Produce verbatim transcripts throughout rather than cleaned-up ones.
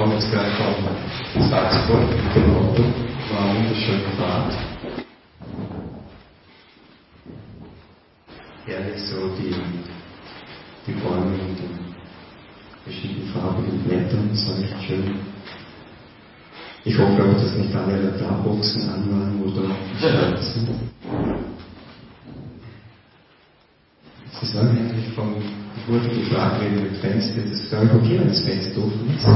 komme jetzt gleich von Salzburg mit dem Auto, war eine wunderschöne Fahrt. Herrlich so die, die Bäume mit den verschiedenfarbigen Blättern, das war echt schön. Ich hoffe auch, dass nicht alle Radarboxen an waren oder gestartet sind. Sie sagen eigentlich von, ich wurde gefragt wegen dem Fenster, das ist glaube ich okay, wenn das Fenster offen ist.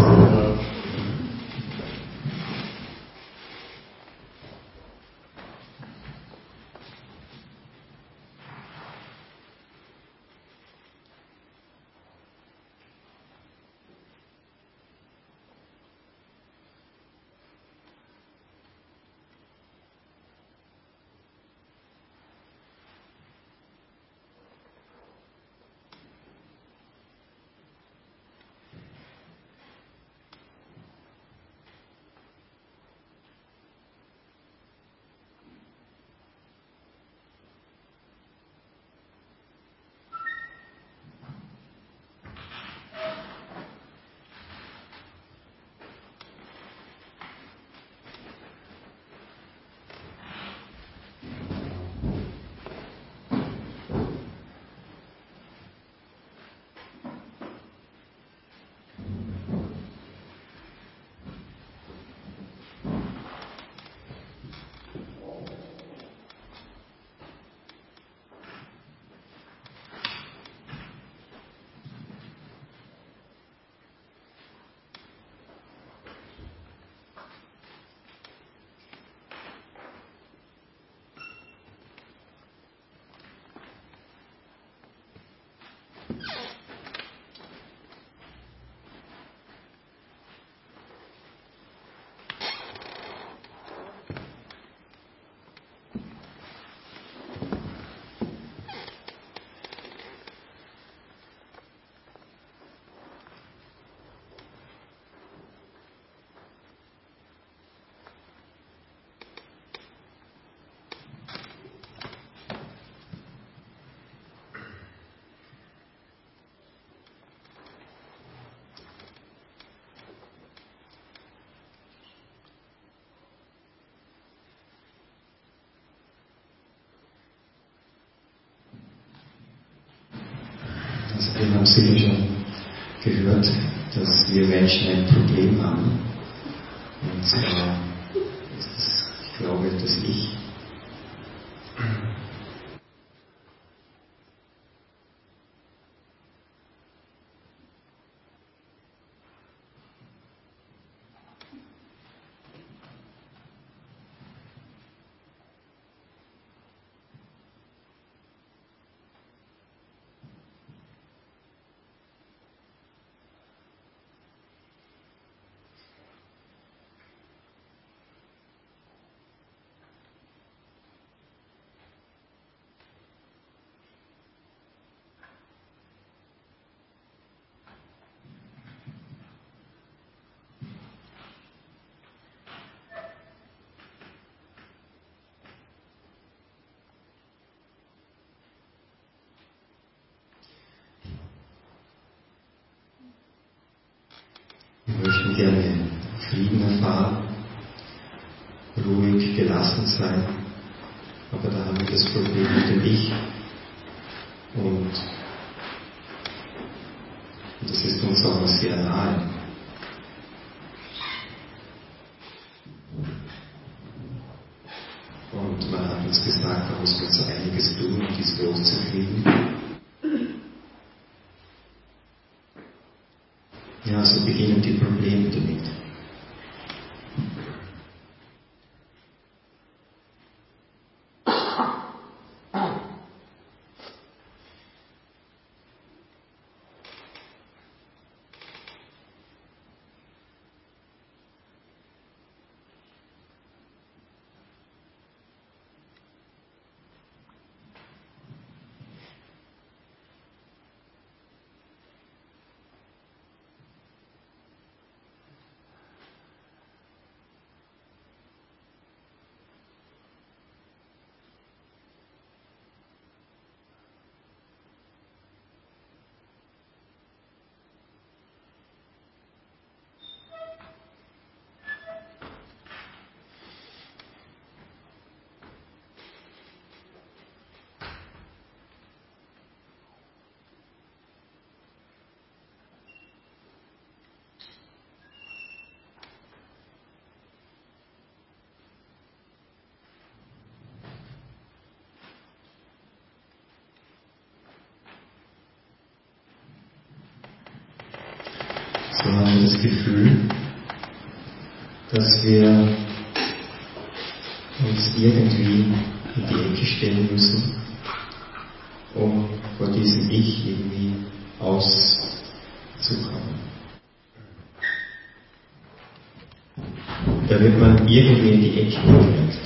Also wir haben sicher schon gehört, dass wir Menschen ein Problem haben. Und zwar ist es, ich glaube, das Ich. Wir möchten gerne Frieden erfahren, ruhig, gelassen sein, aber da haben wir das Problem mit dem Ich. Und, und das ist uns auch sehr nahe. Und man hat uns gesagt, da muss man so einiges tun, um dies loszukriegen. Ja, so beginnen die Probleme damit. das Gefühl, dass wir uns irgendwie in die Ecke stellen müssen, um vor diesem Ich irgendwie auszukommen. Da wird man irgendwie in die Ecke gedrängt.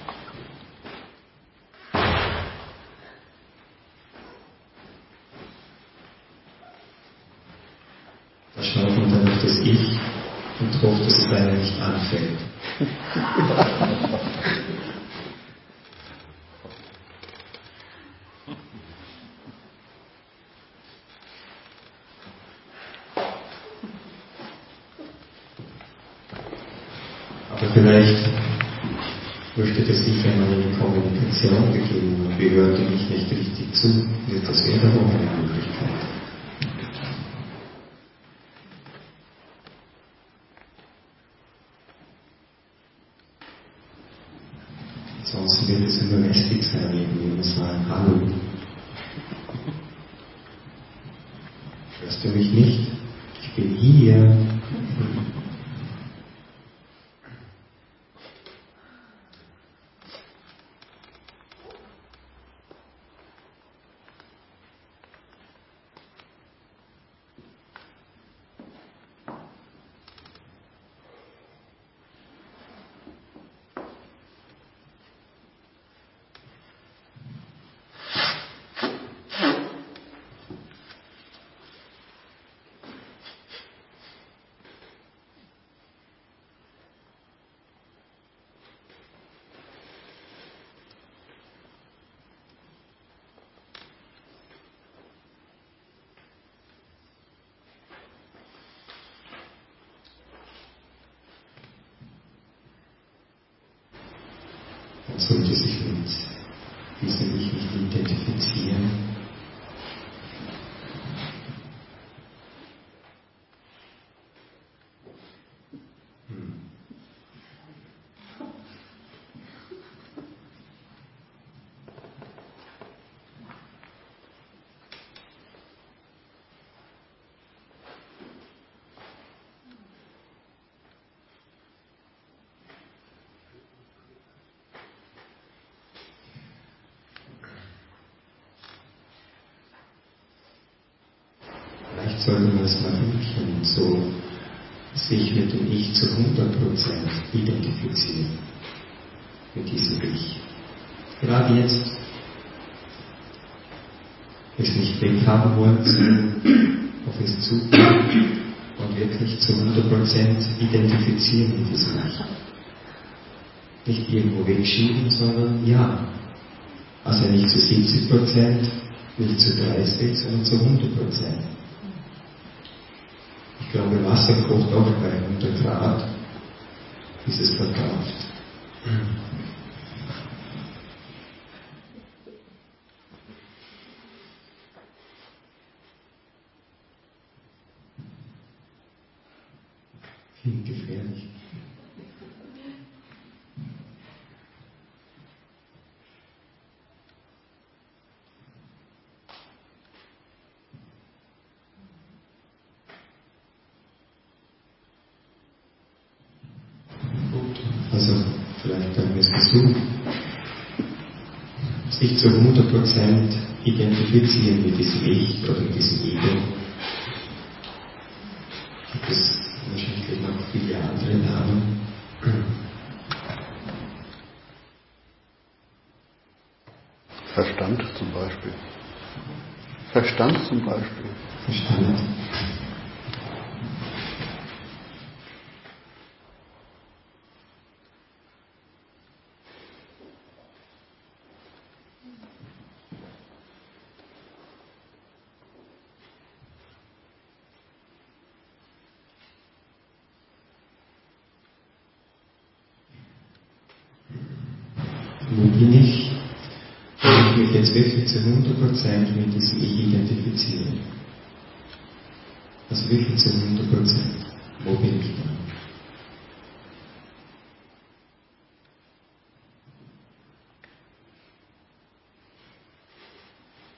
Da schaut man dann auf das Ich und hofft, dass es einem nicht anfällt. Aber vielleicht möchte das Ich einmal in die Kommunikation begeben und wir hörten mich nicht richtig zu. Das wäre doch auch eine Möglichkeit. Ansonsten wird es immer lästig sein, irgendwie immer sagen, hallo. Hörst du mich nicht? Ich bin hier. Man sollte sich mit diesem Ich nicht identifizieren. Hm. Vielleicht sollte man es mal üben, so sich mit dem Ich zu hundert Prozent identifizieren. Mit diesem Ich. Gerade jetzt. Es nicht weghaben wollen, sondern auf es zugehen und wirklich zu hundert Prozent identifizieren mit diesem Ich. Nicht irgendwo wegschieben, sondern ja. Also nicht zu siebzig Prozent, nicht zu dreißig, sondern zu hundert Prozent. Ich glaube, Wasser kocht auch bei hundert Grad, bis es verdampft. Viel gefährlich. Also vielleicht haben wir es versucht, sich zu hundert Prozent identifizieren mit diesem Ich oder mit diesem Ego. Gibt es wahrscheinlich noch viele andere Namen. Verstand zum Beispiel. Verstand zum Beispiel. Verstand. Wo bin ich, wenn ich mich jetzt wirklich zu hundert Prozent mit diesem Ich identifiziere? Also wirklich zu hundert Prozent. Wo bin ich dann?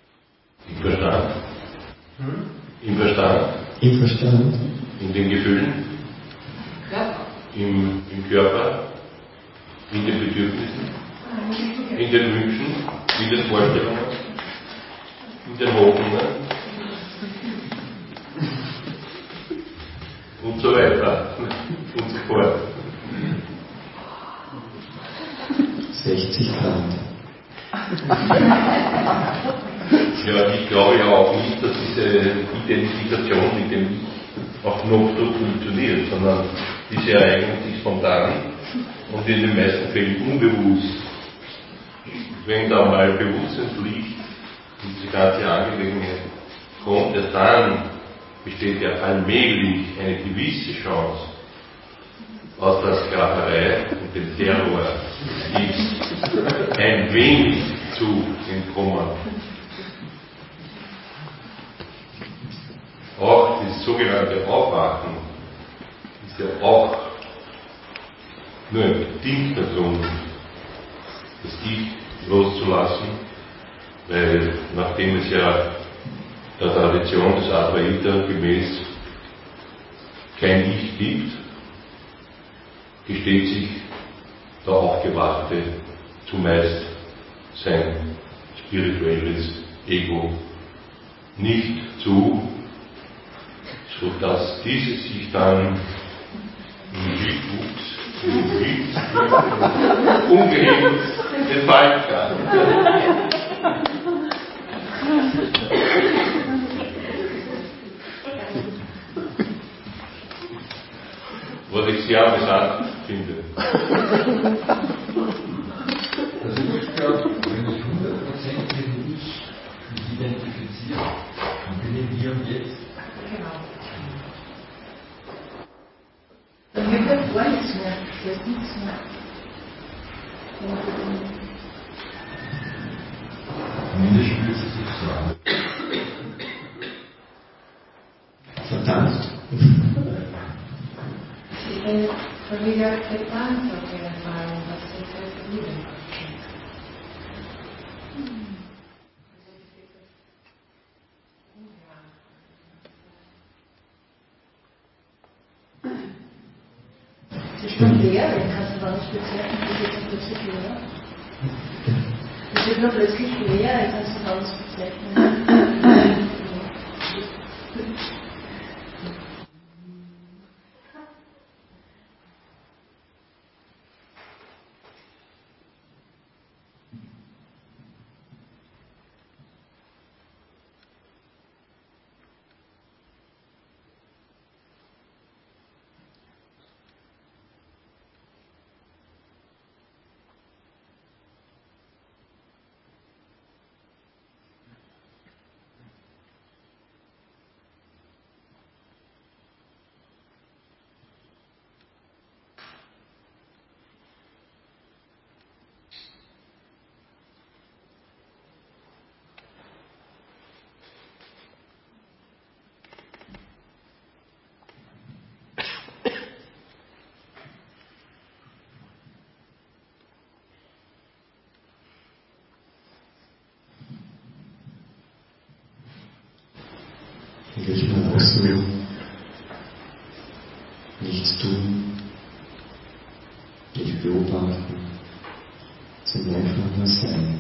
Im Verstand? Hm? Im Verstand? Im Verstand? In den Gefühlen? im, im Körper, in den Bedürfnissen, in den Wünschen, in den Vorstellungen, in den Hoffnungen und so weiter und so fort. sechzig Grad. Ja, ich glaube ja auch nicht, dass diese Identifikation mit dem Ich auf Knopfdruck funktioniert, sondern diese ereignet sich spontan und in den meisten Fällen unbewusst. Wenn da mal Bewusstseinslicht in diese ganze Angelegenheit kommt, erst dann besteht ja allmählich eine gewisse Chance, aus der Sklaverei und dem Terror ist ein wenig zu entkommen. Auch das sogenannte Aufwachen ist ja auch nur ein bedingter Grund, das Ich loszulassen, weil nachdem es ja der Tradition des Advaita gemäß kein Ich gibt, gesteht sich der Aufgewachte zumeist sein spirituelles Ego nicht zu, sodass dieses sich dann im Wildwuchs, im Wild, ungehemmt entfalten kann. Was ich sehr amüsant finde. Also ich glaube, wenn ich hundert Prozent mit dem Ich mich identifiziere, dann bin ich hier und jetzt. Genau. Dann wird ja gar nichts mehr. Da ist nichts mehr. Zumindest spürt es sich so an. Verdammt. Es ist eine völlige Akzeptanz auf jeden Fall, was jetzt als Liebe passiert. Es ist schon leer, wenn kannst du gar nicht bezeichnen, das ist jetzt plötzlich leer. Es wird nur plötzlich leer, dann kannst du gar nicht bezeichnen. Wirklich mal ausruhen, nichts tun, nicht beobachten, sondern einfach nur sein.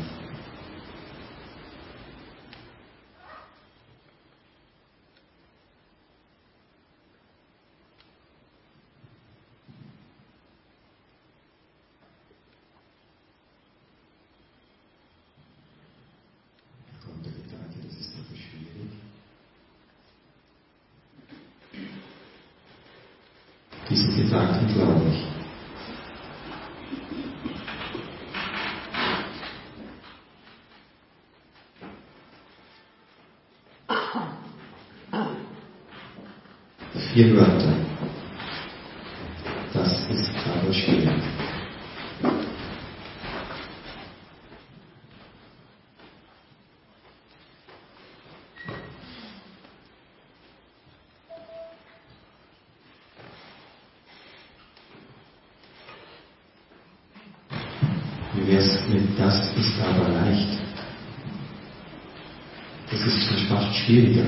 Kommt der Gedanke, das ist doch schwierig. Diesen Gedanken glaube ich. Vier Wörter. Das ist aber schwierig. Wie wäre es mit das ist aber leicht? Das ist schon fast schwieriger.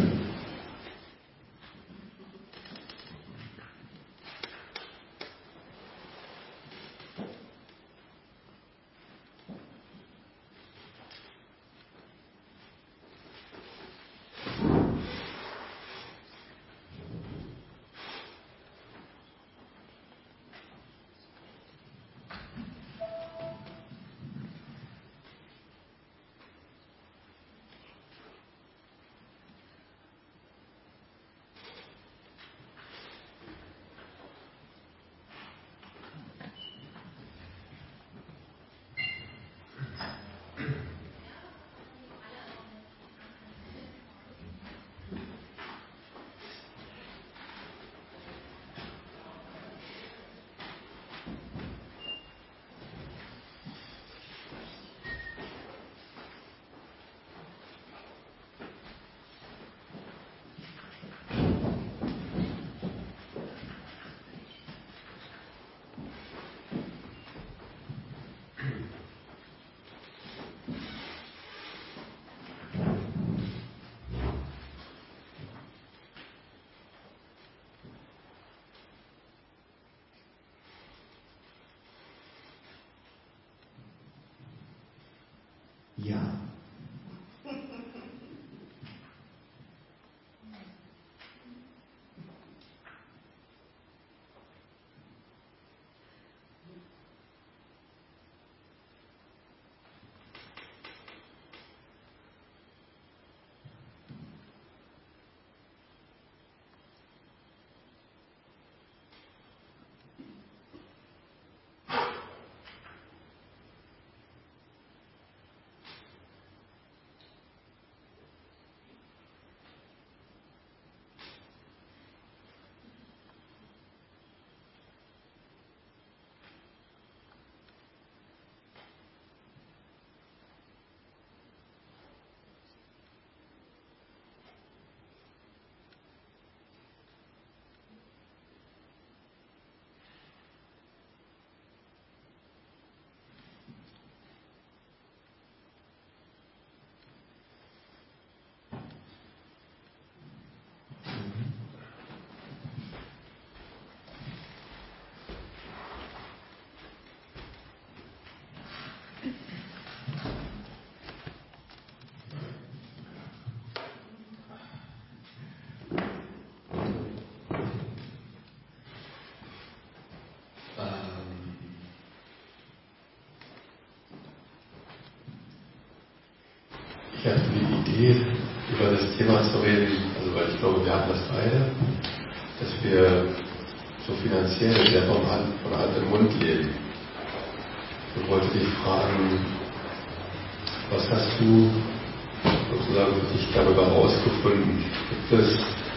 Ich hatte die Idee, über das Thema zu reden, also weil ich glaube, wir haben das beide, dass wir so finanziell sehr von Hand, von Hand im Mund leben. Ich wollte dich fragen, was hast du sozusagen für dich darüber herausgefunden? Gibt es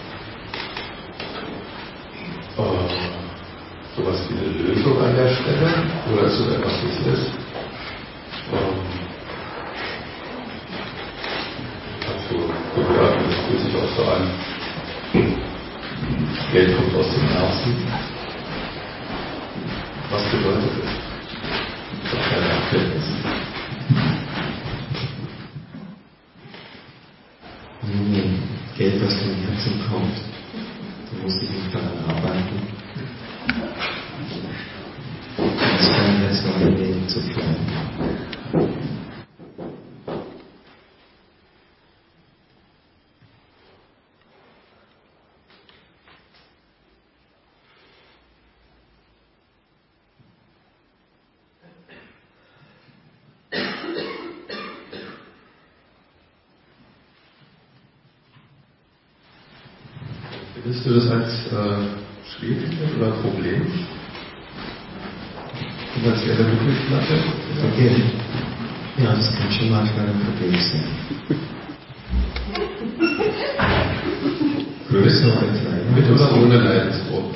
äh, sowas wie eine Lösung an der Stelle? Oder ist so etwas, wie es ist? Ähm, hast du gehört, und es fühlt sich auch so an, Geld kommt aus dem Herzen. Was bedeutet das? Das ist keine Erkenntnis. Nun, Geld, das von Herzen kommt, da muss ich nicht daran arbeiten. Das kann jetzt noch ein wenig zu klein. Findest du das als äh, schwierig oder Problem? Finanzielle Mittelklasse? Okay. Ja, das kann schon manchmal ein Problem sein. Größer oder kleiner? Mit oder ohne Leidensdruck?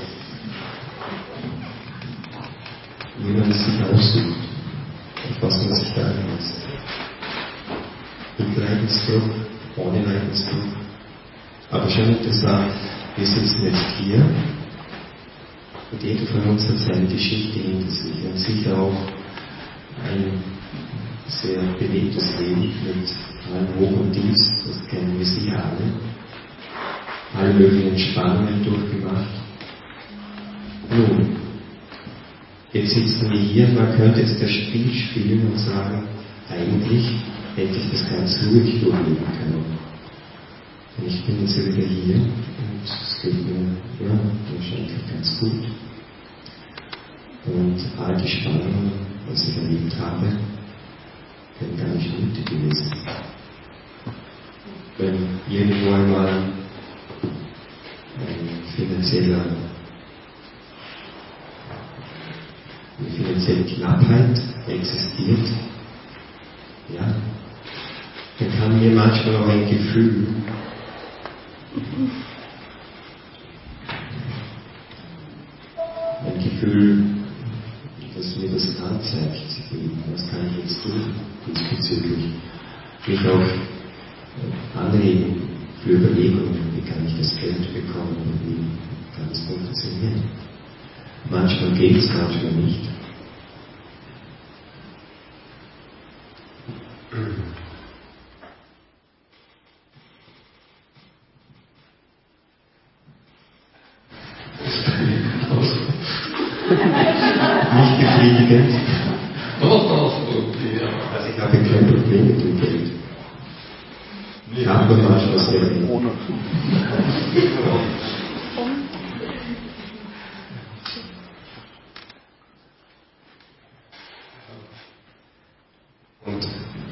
Wie man es sich aussucht, auf was man sich da einlässt. Mit Leidensdruck, ohne Leidensdruck. Aber schon interessant, wir sitzen jetzt hier und jeder von uns hat seine Geschichte hinter sich und sicher auch ein sehr bewegtes Leben mit allem Hoch und Tief, das kennen wir sicher alle. Alle möglichen Spannungen durchgemacht. Nun, jetzt sitzen wir hier, man könnte jetzt das Spiel spielen und sagen, eigentlich hätte ich das ganz ruhig durchleben können. Und ich bin jetzt wieder hier und es geht mir, ja, wahrscheinlich ganz gut. Und all die Spannungen, was ich erlebt habe, wären gar nicht nötig gewesen. Wenn irgendwo einmal ein finanzieller, eine finanzielle Knappheit existiert, ja, dann kann mir manchmal auch ein Gefühl ein Gefühl, dass mir das anzeigt, was kann ich jetzt tun diesbezüglich, mich auch anregen für Überlegungen, wie kann ich das Geld bekommen und wie kann es funktionieren. Manchmal geht es, manchmal nicht. Nicht befriedigend. Also ich habe kein Problem mit dem Geld. Ich habe nur manchmal sehr wenig. Und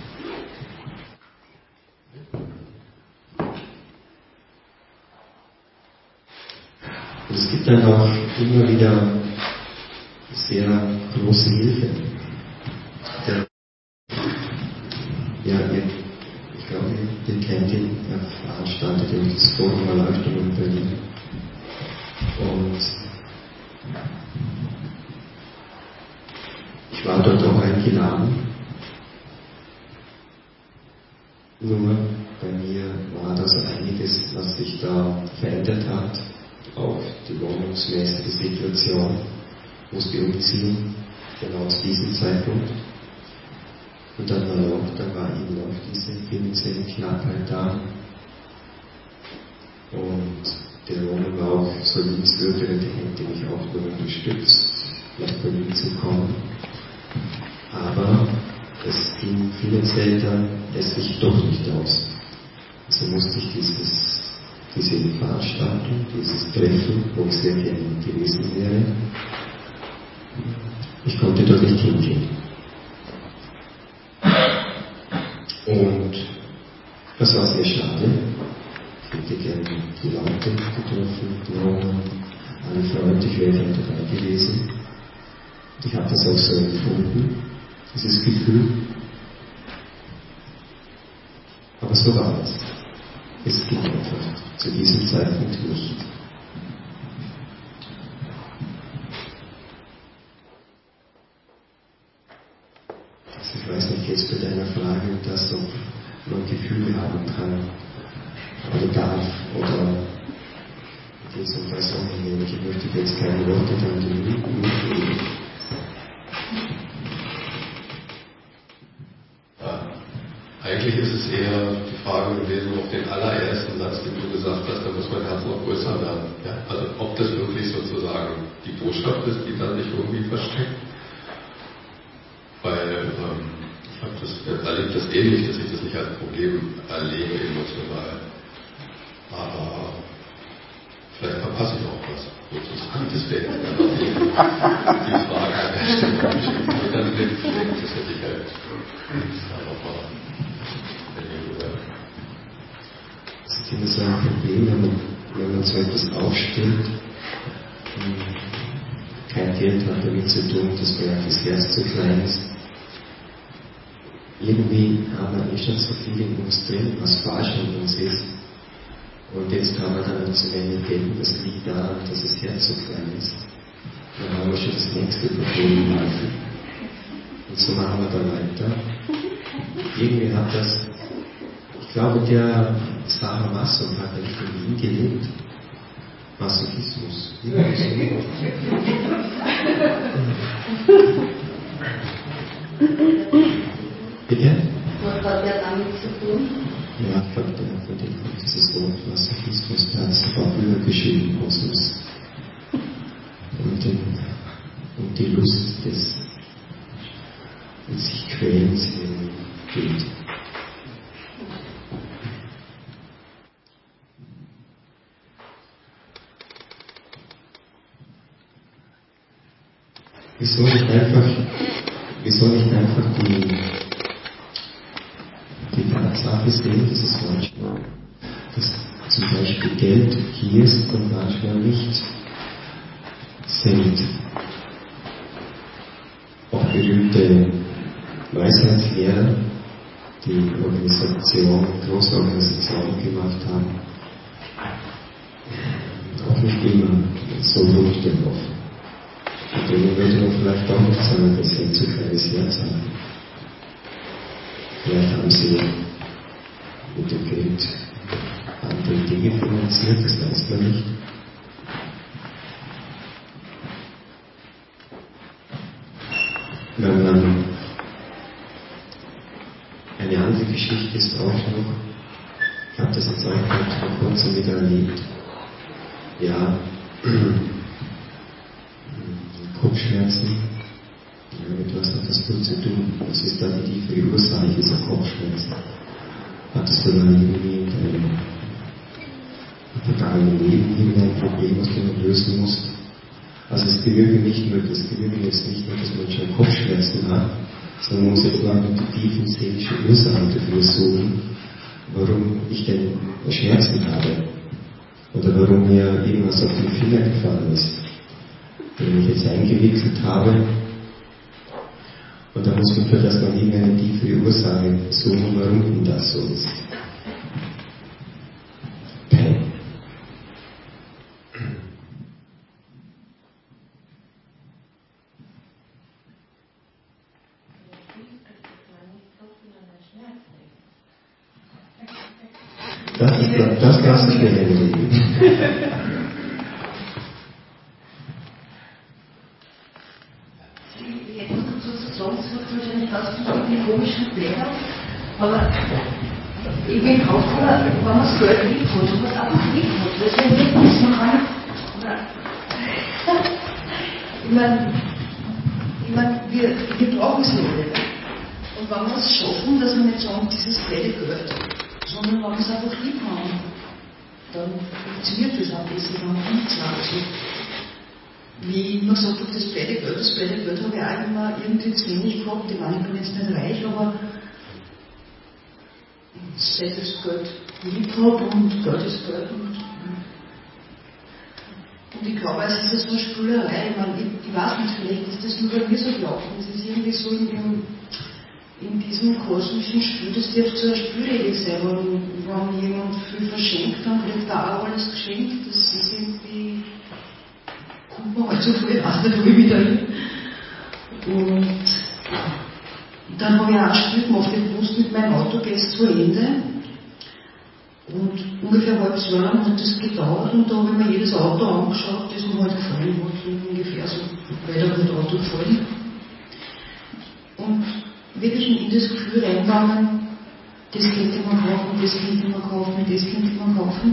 es gibt dann auch immer wieder sehr große Hilfe. Der, ja, ihr, ich glaube, ihr kennt ihn, er veranstaltet ja das Forum Erleuchtung in Berlin. Und ich war dort auch eingeladen. Nur bei mir war das einiges, was sich da verändert hat, auch die wohnungsmäßige Situation. Musste umziehen, genau zu diesem Zeitpunkt. Und dann war auch, dann war eben auch diese finanzielle Knappheit da. Und der Wohnung war auch so liebenswürdig, der hätte mich auch nur unterstützt, nach Berlin zu kommen. Aber es ging finanziell dann letztlich doch nicht aus. Also musste ich dieses, diese Veranstaltung, dieses Treffen, wo ich sehr gerne gewesen wäre, ich konnte dort nicht hingehen. Und gewesen. Und ich habe das auch so empfunden, dieses Gefühl. Aber so war es. Es ging einfach zu diesem Zeitpunkt nicht. Also ich weiß nicht jetzt bei deiner Frage, dass ob man Gefühle haben kann oder darf oder jetzt um Personen nehmen. Ich möchte jetzt keine Worte dann den Minuten mitgeben. Eigentlich ist es eher die Frage gewesen auf den allerersten Satz, den du gesagt hast, da muss mein Herz noch größer werden. Ja? Also ob das wirklich sozusagen die Botschaft ist, die da sich irgendwie versteckt. Weil ähm, ich habe das erlebt das ähnlich, dass ich das nicht als Problem erlebe emotional. Aber vielleicht verpasse ich auch was. Sozusagen, das wäre jetzt einfach die, die Frage an der Stelle. Und dann blind fliegt, das hätte ich halt einfach mal. Das ist immer so ein Problem, wenn man, wenn man so etwas aufstellt und kein Geld hat damit zu tun, dass mir das Herz zu klein ist. Irgendwie haben wir eh schon so viel in uns drin, was falsch in uns ist. Und jetzt haben wir dann zu wenig Geld, das liegt daran, dass das Herz so klein ist. Dann haben wir schon das nächste Problem im Alter. Und so machen wir dann weiter. Irgendwie hat das, ich glaube, der Sarah Masson hat eigentlich in Wien gelebt. Masochismus. Bitte? Was hat der damit zu tun? Ja, ich glaube, der hat von dieses Wort Masochismus, der hat es auch übergeschrieben, aus uns. Und, den, und die Lust des mit sich Quälens im Bild. Wieso nicht einfach, wieso nicht einfach die, die Tatsache sehen, dass es manchmal, dass zum Beispiel Geld hier ist und manchmal nicht sind. Auch berühmte Weisheitslehrer, die Organisation, große Organisationen gemacht haben, auch nicht immer so Lust offen. Und denen würde man vielleicht auch nicht sagen, dass sie ein zu kleines Herz haben. Vielleicht haben sie mit dem Geld andere Dinge finanziert, das weiß man nicht. Wenn man eine andere Geschichte ist auch noch, ich habe das jetzt auch vor kurzem wieder erlebt, ja, Kopfschmerzen, ja, mit was hat das wohl zu tun? Was ist da die tiefe Ursache dieser Kopfschmerzen? Hattest du da irgendwie in deinem vergangenen Leben irgendein Problem, was du noch lösen musst? Also es genügt nicht nur, das genügt jetzt nicht nur, dass man schon Kopfschmerzen hat, sondern man muss jetzt mal die tiefen seelischen Ursachen dafür suchen, warum ich denn Schmerzen habe. Oder warum mir irgendwas auf den Finger gefallen ist, den ich jetzt eingewickelt habe. Und da muss man für das mal irgendeine tiefe Ursache suchen, warum denn das so ist. Pain. Das, ist, das lasse ich mir hinlegen. Die komischen Blätter, aber ich bin draufgekommen, wenn man das Geld lieb hat, wenn man es einfach lieb hat, das ist ja nicht, was man kann. Ich meine, ich mein, wir, wir brauchen es alle. Und wenn wir es schaffen, dass wir nicht sagen, dieses blöde Geld, sondern wenn wir es einfach lieb haben, dann funktioniert das auch besser, wenn man nichts sagt. Wie ich immer gesagt habe, das blöde Geld, das blöde Geld habe ich auch immer irgendwie zu wenig gehabt. Ich meine, ich bin jetzt nicht reich, aber seit das Geld lieb habe und Geld ist Geld. Und, und ich glaube, es ist so eine Spülerei. Ich meine, ich, weiß nicht, vielleicht ist das nur bei mir so gelaufen. Es ist irgendwie so in, dem, in diesem kosmischen Spiel, das dürfte so eine Spielregel sein, wenn, wenn jemand viel verschenkt, dann kriegt er auch alles geschenkt. Das ist irgendwie, kommt man halt so viel, ich weiß nicht, wo ich wieder hin. Und dann habe ich auch ein Spiel gemacht, ich wusste, mit meinem Auto geht es zu Ende. Und ungefähr ein halbes Jahr lang hat das gedauert und da habe ich mir jedes Auto angeschaut, das mir halt gefallen hat, so ungefähr so weiter mit Auto gefallen. Und wirklich in das Gefühl reingegangen, das könnte man kaufen, das könnte man kaufen, das könnte man kaufen.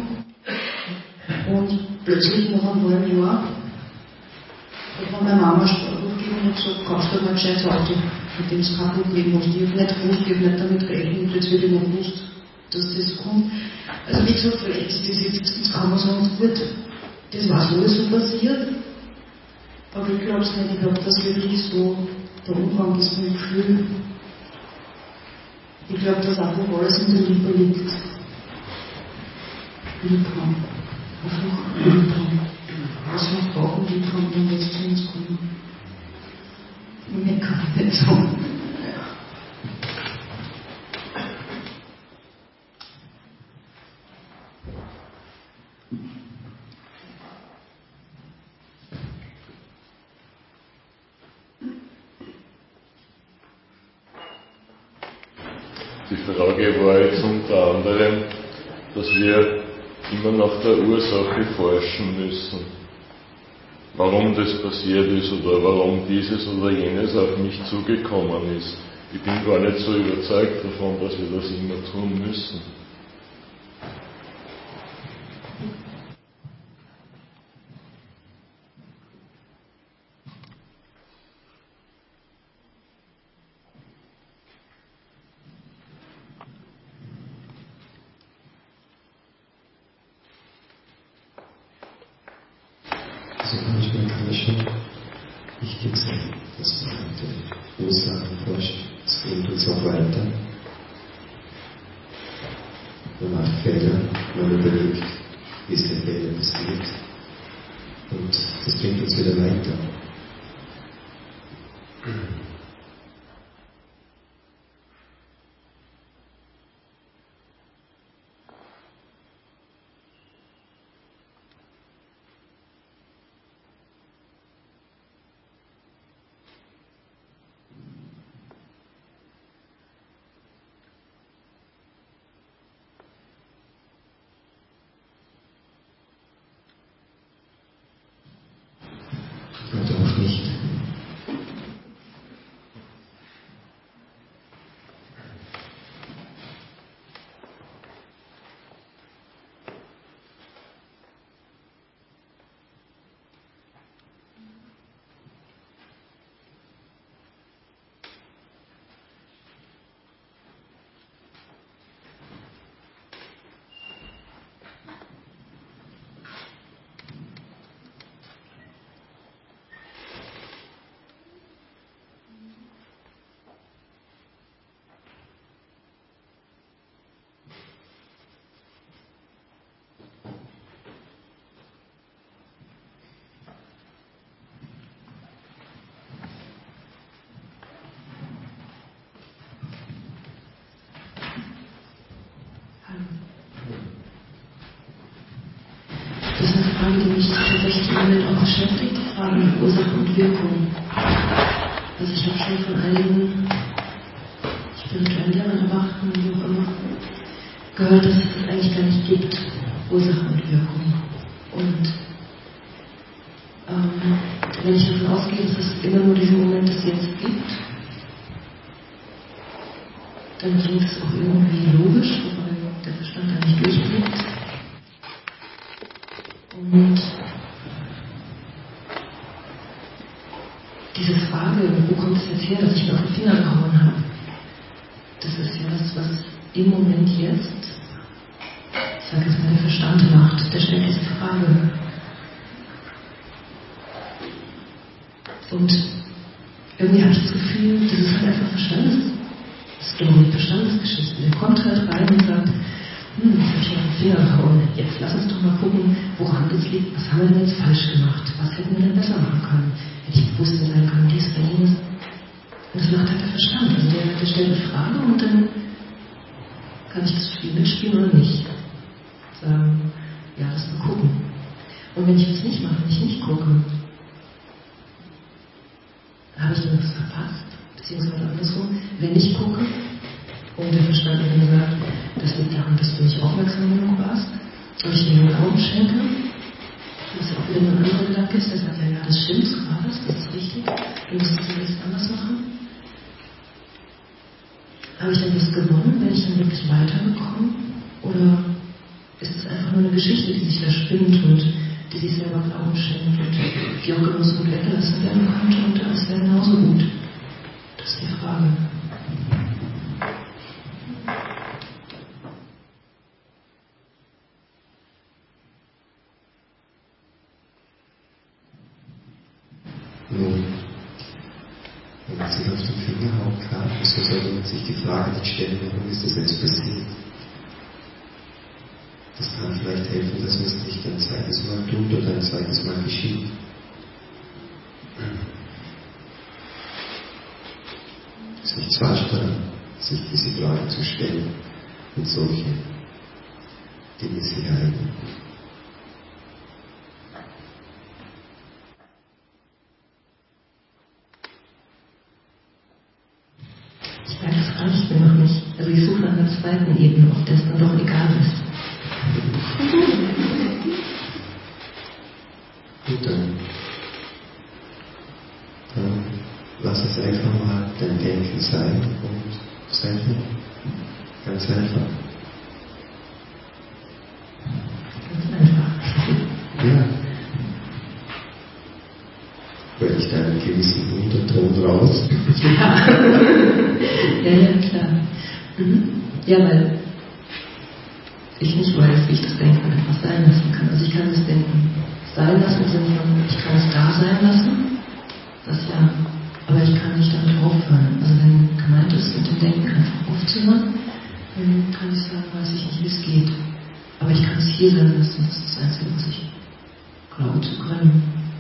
Und plötzlich nach einem halben Jahr hat mir meine Mama ein Sparbuch gegeben und hat gesagt, kaufst du mal ein gescheites Auto, mit dem es kein Problem hast. Ich habe nicht gewusst, ich habe nicht damit gerechnet, jetzt würde ich noch gewusst, dass das kommt. Also wie gesagt, vielleicht ist das jetzt, jetzt kann man sagen, gut, das war so so passiert, aber ich glaube es nicht, ich glaube, dass wirklich so der Umgang ist mit dem Gefühl. Ich glaube, dass einfach alles in der Liebe liegt. Lieb haben. Einfach lieb haben. Was wir brauchen, lieb haben, dann wird es zu uns kommen. Mehr kann ich nicht sagen. Die Frage war jetzt unter anderem, dass wir immer nach der Ursache forschen müssen. Warum das passiert ist oder warum dieses oder jenes auf mich zugekommen ist. Ich bin gar nicht so überzeugt davon, dass wir das immer tun müssen. Also manchmal kann es schon wichtig sein, dass man die Ursachen forscht. Das bringt uns auch weiter. Man macht Fehler, man überlegt, wie ist der Fehler passiert. Und das bringt uns wieder weiter. Oder auch nicht. Das ist eine Frage, die mich tatsächlich im Moment auch beschäftigt, die Frage nach Ursache und Wirkung. Also ich habe schon von einigen spirituellen Lehrern, Erwachten, wie auch immer, gehört, dass es das eigentlich gar nicht gibt, Ursache und Wirkung. Und ähm, wenn ich davon ausgehe, dass es immer nur diesen Moment des Jetzt gibt, dann klingt es auch irgendwie logisch, wobei der Verstand da nicht durchblickt. Und diese Frage, wo kommt es jetzt her, dass ich mir auf den Finger gehauen habe, das ist ja das, was im Moment jetzt, ich sage jetzt mal, der Verstand macht, der stellt diese Frage. Und irgendwie habe ich das Gefühl, das ist halt einfach Verstandesstory, Verstandesgeschichten. Der kommt halt rein und sagt, hm, jetzt habe ich mir auf den Finger gehauen. Jetzt lass uns doch mal gucken, woran das liegt. Was haben wir denn jetzt falsch gemacht? Was hätten wir denn besser machen können? Hätte ich die mitspielen oder nicht. Sagen, ja, lass mal gucken. Und wenn ich das nicht mache, wenn ich nicht gucke, habe ich dann was verpasst? Beziehungsweise andersrum, wenn ich gucke und der Verstand mir dann sagt, das liegt daran, dass du nicht aufmerksam genug warst und ich dir den Augen schenke, was ja auch wieder ein anderer Gedanke ist, der sagt, ja, ja, das stimmt, so war das, das ist richtig, du musst es jetzt anders machen. Habe ich dann was gewonnen, wenn ich dann wirklich weitergekommen? Oder ist es einfach nur eine Geschichte, die sich da spinnt und die sich selber Glauben schenkt und die auch genauso gut weggelassen werden könnte und alles wäre genauso gut? Das ist die Frage. Nun, wenn man sich auf den Finger haut, klar, wieso soll man sich die Frage nicht stellen, warum ist das jetzt passiert? Das kann vielleicht helfen, dass man es nicht ein zweites Mal tut oder ein zweites Mal geschieht. Es ist nicht zweifelhaft, sich diese Frage zu stellen und solche Dinge sich eigen. Ich merke, das reicht mir noch nicht. Also ich suche nach einer zweiten Ebene, auf der es dann doch egal ist. Gut, dann, dann lass es einfach mal dein Denken sein und sei hin. Ganz einfach. Ganz einfach. Ja. Hör ich da einen gewissen Unterton raus? Ja. Ja, ja, klar. Mhm. Ja, weil ich nicht weiß, wie ich das Denken einfach sein lassen kann. Also ich kann das Denken sein lassen, im Sinne von, ich kann es da sein lassen, das ja, aber ich kann nicht damit aufhören. Also wenn gemeint ist, mit dem Denken einfach aufzuhören, dann kann ich sagen, weiß ich nicht, wie es geht. Aber ich kann es hier sein lassen, das ist das Einzige, was ich glaube zu können.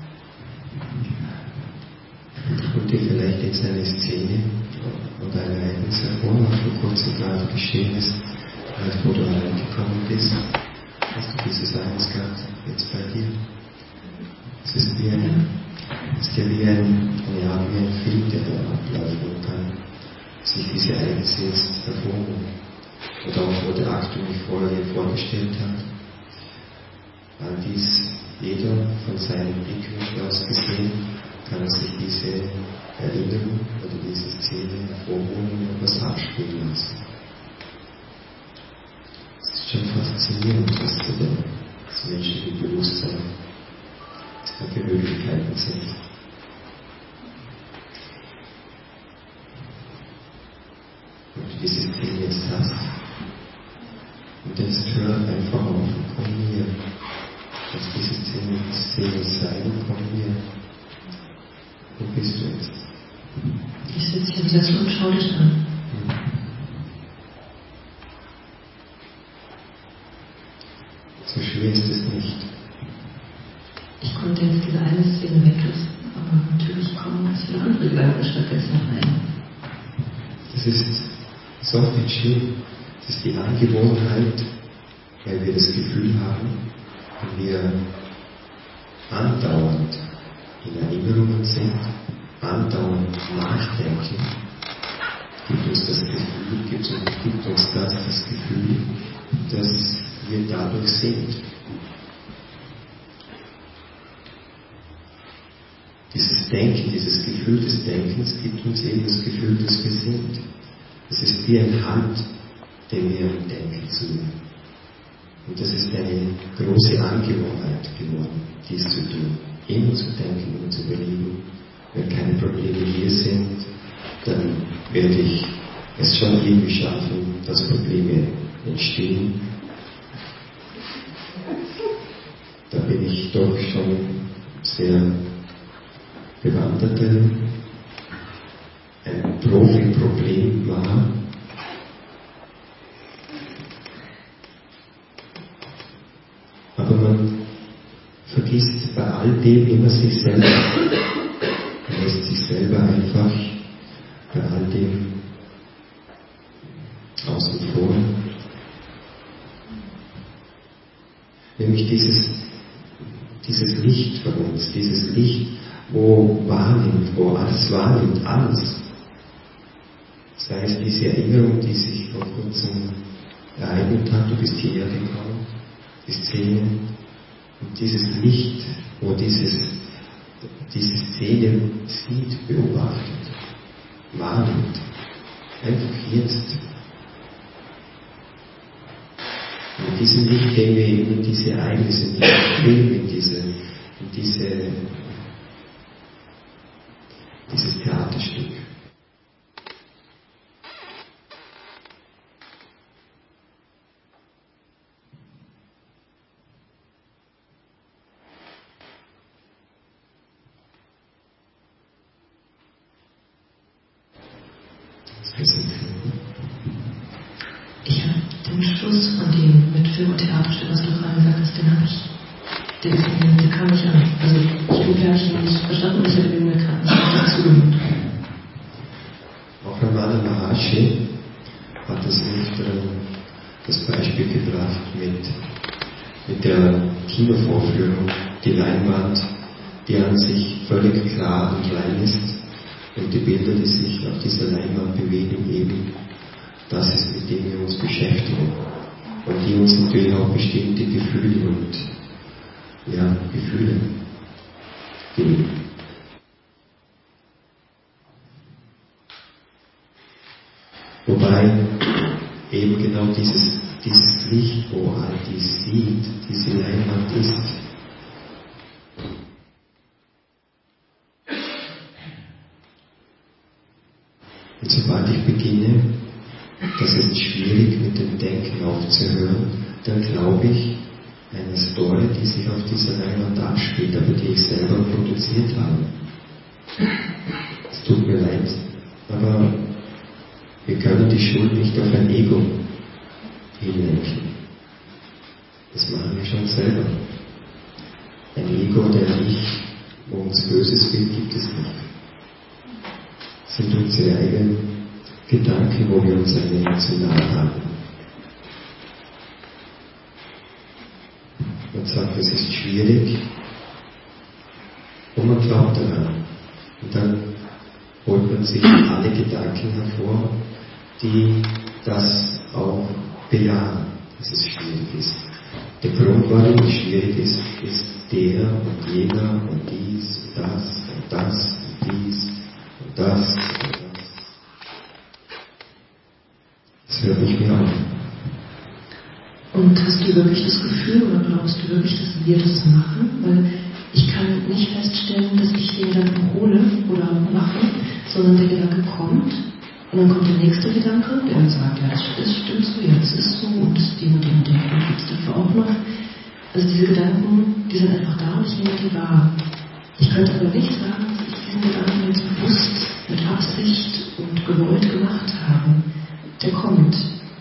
Und dir vielleicht jetzt eine Szene oder ein Ereignis hervor, was vor kurzem gerade geschehen ist, wo du reingekommen bist, hast du dieses Ereignis gehabt, jetzt bei dir. Es ist wie ein, es ist ja wie ein, ja, wie ein Film, der da abläuft und kann sich diese Ereignisse jetzt hervorholen. Oder auch, wo der Aktor mich vorher vorgestellt hat. All dies, jeder von seinem Blickwinkel aus gesehen, kann er sich diese Erinnerung oder diese Szene hervorholen und etwas abspielen lassen. Es ist schon faszinierend, was da das menschliche Bewusstsein für Möglichkeiten sind. Und du diese Szene jetzt hast, und jetzt hör einfach auf und komm hier. Lass diese Szene, Szene sein und komm hier. Wo bist du jetzt? Ich sitze hier im Sessel und schaue dich an. Hm. So schwer ist es nicht. Ich konnte jetzt diese eine Szene weglassen, aber natürlich kommen ganz viele andere Gedanken stattdessen rein. Das ist, ist auch nicht schlimm. Das ist die Angewohnheit, weil wir das Gefühl haben, wenn wir andauernd in Erinnerungen sind, andauernd nachdenken, gibt uns das Gefühl, gibt, gibt uns das, das Gefühl, dass wir dadurch sind. Dieses Denken, dieses Gefühl des Denkens gibt uns eben das Gefühl, dass wir sind. Es ist wie ein Halt, den wir im Denken tun. Und das ist eine große Angewohnheit geworden, dies zu tun. Immer zu denken und zu überlegen, wenn keine Probleme hier sind, dann werde ich es schon irgendwie schaffen, dass Probleme entstehen. Da bin ich doch schon sehr Bewanderte, ein Profi-Problem war. Aber man vergisst bei all dem immer sich selber. Man lässt sich selber einfach bei all dem außen vor. nämlich dieses, dieses Licht von uns, dieses Licht, wo wahrnimmt, wo alles wahrnimmt, alles. Sei es diese Erinnerung, die sich vor kurzem ereignet hat, du bist hierher gekommen, die Szene, und dieses Licht, wo dieses, diese Szene sieht, beobachtet, wahrnimmt, einfach jetzt. Mit diesem Licht gehen wir eben in diese Ereignisse, in diesen Film, in diese, in diese, dieses Theaterstück. Ich habe den Schluss von dem mit Film und Theaterstück, was du gerade gesagt hast, den habe ich, der, ist, der kam nicht an. Also ich habe gleich nicht verstanden, ich habe mir gerade nicht dazu gehört. Auch Ramana Maharshi hat das öfteren das Beispiel gebracht mit, mit der Kinovorführung, die Leinwand, die an sich völlig klar und rein ist, und die Bilder, die sich auf dieser Leinwand bewegen, eben das ist, mit dem wir uns beschäftigen und die uns natürlich auch bestimmte Gefühle und ja, Gefühle geben. Wobei eben genau dieses, dieses Licht, wo all dies sieht, diese Leinwand ist, und sobald ich beginne, das ist schwierig mit dem Denken aufzuhören, dann glaube ich einer Story, die sich auf dieser Leinwand abspielt, aber die ich selber produziert habe. Es tut mir leid, aber wir können die Schuld nicht auf ein Ego hinlenken. Das machen wir schon selber. Ein Ego, der Ich, wo uns Böses will, gibt es nicht. Das sind unsere eigenen Gedanken, wo wir uns eine emotional haben. Man sagt, es ist schwierig und man glaubt daran. Und dann holt man sich alle Gedanken hervor, die das auch bejahen, dass es schwierig ist. Der Grund, warum es schwierig ist, ist der und jener und dies und das und das und dies und das und das. Das hört nicht mehr auf. Und hast du wirklich das Gefühl oder glaubst du wirklich, dass wir das machen? Weil ich kann nicht feststellen, dass ich den Gedanken hole oder mache, sondern der Gedanke kommt und dann kommt der nächste Gedanke, der dann sagt, ja, das, das stimmt so, ja, das ist so und das dem und dem und dem Grund gibt es dafür auch noch. Also diese Gedanken, die sind einfach da und ich nehme die wahr. Ich könnte aber nicht sagen, dass ich diesen Gedanken jetzt bewusst, mit Absicht und gewollt gemacht habe. Der kommt.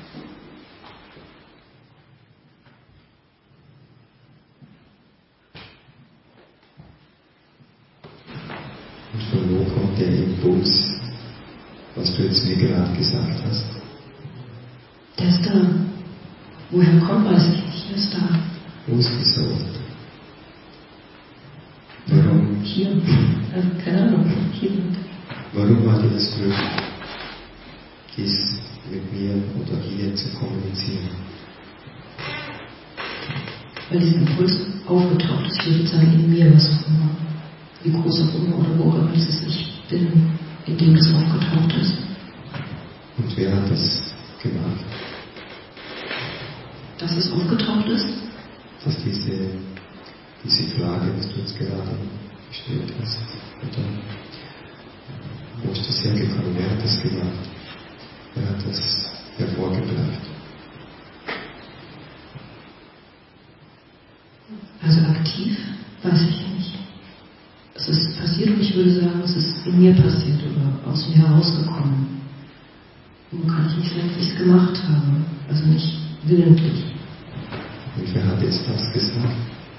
Und von wo kommt der Impuls, was du jetzt mir gerade gesagt hast? Der ist da. Woher kommt, weiß ich nicht. Der ist da. Wo ist dieser Ort? Warum? Hier. Also, keine Ahnung. Hier. Warum war dir das möglich, dies mit mir oder hier zu kommunizieren? Weil dieser Impuls aufgetaucht ist. Ich würde sagen, in mir, was auch immer. Wie groß auch immer oder wo auch immer dieses Ich bin, in dem das aufgetaucht ist. Und wer hat das gemacht? Dass es aufgetaucht ist? Dass diese, diese Frage, was du jetzt gerade gestellt hast, oder wo ist das hergekommen? Wer hat das gemacht? Wer hat das hervorgebracht? Also aktiv, weiß ich nicht. Es ist passiert und ich würde sagen, es ist in mir passiert oder aus mir herausgekommen. Nun kann ich nicht sagen, dass ich es gemacht habe. Also nicht willentlich. Und wer hat jetzt das gesagt?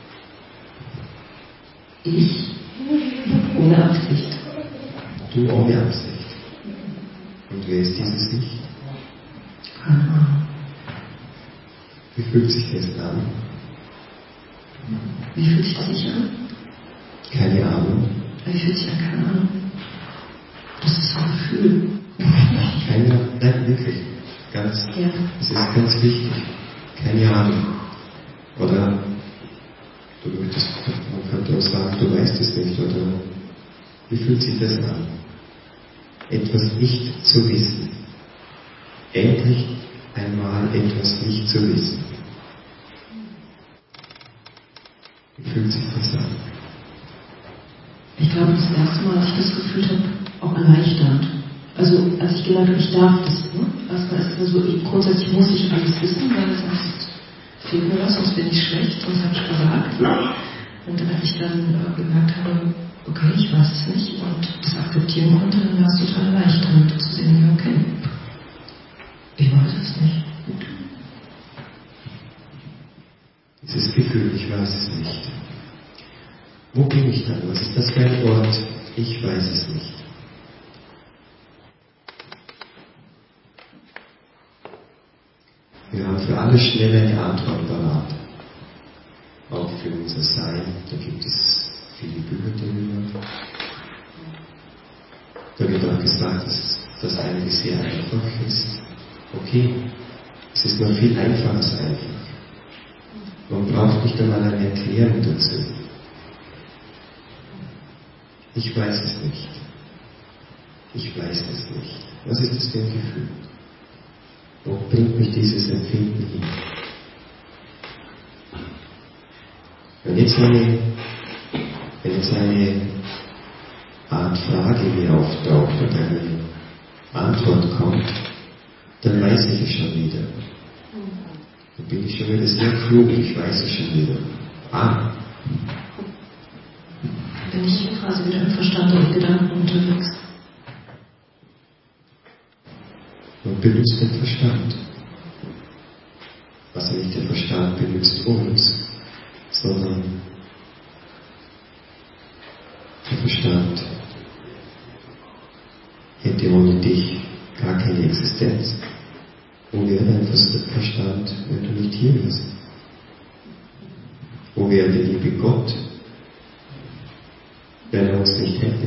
Ich ohne Absicht. Du ohne Absicht. Und wer ist dieses Ich? Keine Ahnung. Wie fühlt sich das an? Wie fühlt sich das nicht an? Keine Ahnung. Wie fühlt sich an? Keine Ahnung. Das ist so ein Gefühl. Keine, nein, wirklich. Ganz, Ja. es ist ganz wichtig. Keine Ahnung. Oder du möchtest, man könnte auch sagen, du weißt es nicht, oder wie fühlt sich das an? Etwas nicht zu wissen. Endlich einmal etwas nicht zu wissen. Wie fühlt sich das an? Ich glaube, das erste Mal, als ich das gefühlt habe, auch erleichternd. Also, als ich gemerkt habe, ich darf das. Ne? Erstmal ist es immer so, ich, grundsätzlich muss ich alles wissen, weil sonst fehlt mir was, sonst bin ich schlecht, sonst habe ich versagt. Und als ich dann äh, gemerkt habe, okay, ich weiß es nicht und das akzeptieren konnte, dann war es total erleichternd zu sehen, ja, okay, ich weiß es nicht. Gut. Dieses Gefühl, ich weiß es nicht. Wo bin ich dann? Was ist das für ein Ort? Ich weiß es nicht. Wir haben für alles schnell eine Antwort parat. Auch für unser Sein. Da gibt es viele Bücher darüber. Da wird auch gesagt, dass das eigentlich sehr einfach ist. Okay, es ist noch viel einfacher als einfach. Man braucht nicht einmal eine Erklärung dazu. Ich weiß es nicht. Ich weiß es nicht. Was ist das für ein Gefühl? Wo bringt mich dieses Empfinden hin? Wenn jetzt eine, wenn jetzt eine Art Frage mir auftaucht und eine Antwort kommt, dann weiß ich es schon wieder. Dann bin ich schon wieder sehr klug, ich weiß es schon wieder. Ah. Bin ich quasi wieder im Verstand und Gedanken unterwegs. Man benutzt den Verstand. Also nicht der Verstand benutzt uns, sondern der Verstand hätte ohne dich gar keine Existenz. Wo wäre dein Verstand, wenn du nicht hier wärst? Wo wäre der liebe Gott, wenn er uns nicht hätte?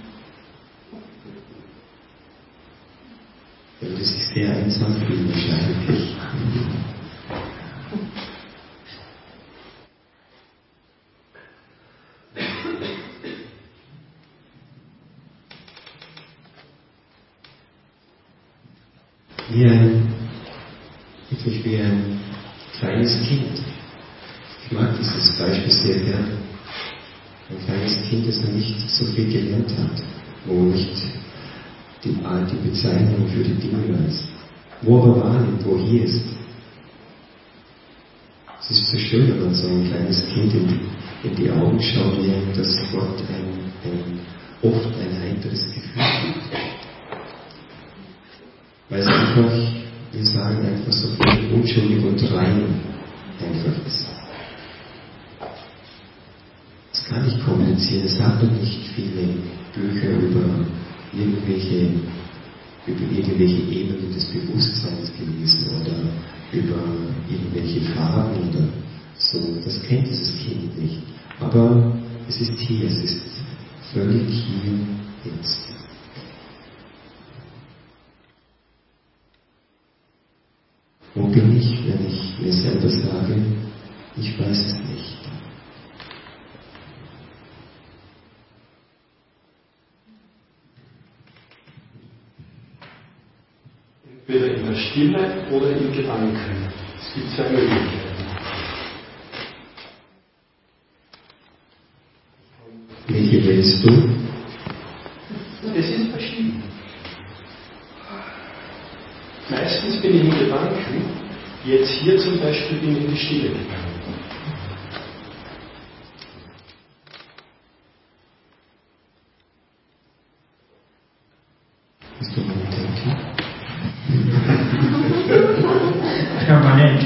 Er würde sich sehr einsam fühlen wahrscheinlich. Wie ein, wirklich wie ein kleines Kind. Ich mag dieses Beispiel sehr gern. Ein kleines Kind, das noch nicht so viel gelernt hat, wo nicht die alte Bezeichnung für die Dinge weiß. Wo aber wahrnimmt, wo hier ist. Es ist so schön, wenn man so ein kleines Kind in, in die Augen schaut, dass sofort ein, ein, oft ein heiteres Gefühl gibt. Weil es einfach, wir sagen einfach so viel unschuldig und rein einfach ist. Es kann nicht komplizieren, es hat noch nicht viele Bücher über irgendwelche, über irgendwelche Ebenen des Bewusstseins gelesen oder über irgendwelche Farben oder so. Das kennt dieses Kind nicht. Aber es ist hier, es ist völlig hier jetzt. Wo bin ich, wenn ich mir selber sage, ich weiß es nicht? Entweder in der Stille oder in Gedanken. Es gibt zwei Möglichkeiten. Welche wählst du? Das ist verschieden. Meistens bin ich in Gedanken, jetzt hier zum Beispiel bin ich in die Stille gegangen. Bist du mal denken? Permanent.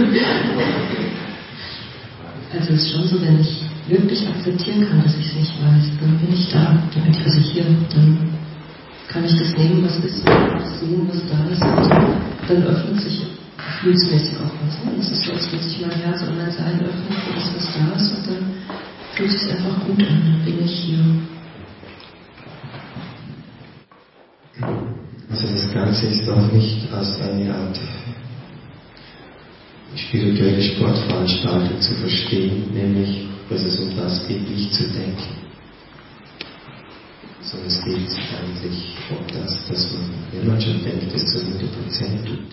Also es ist schon so, wenn ich wirklich akzeptieren kann, dass ich es nicht weiß, dann bin ich da, dann bin ich also hier, dann kann ich das nehmen, was ist, sehen, was da ist, und dann öffnet sich gefühlsmäßig auch was. Ne? Das ist so, als würde ich mein Herz und mein Sein öffnen für das, was da ist, und dann fühlt es sich einfach gut an, dann bin ich hier. Also das Ganze ist auch nicht als eine Art spirituelle Sportveranstaltung zu verstehen, nämlich, dass es um das geht, nicht zu denken. Sondern es geht eigentlich um das, dass man, wenn man schon denkt, es zu hundert Prozent tut.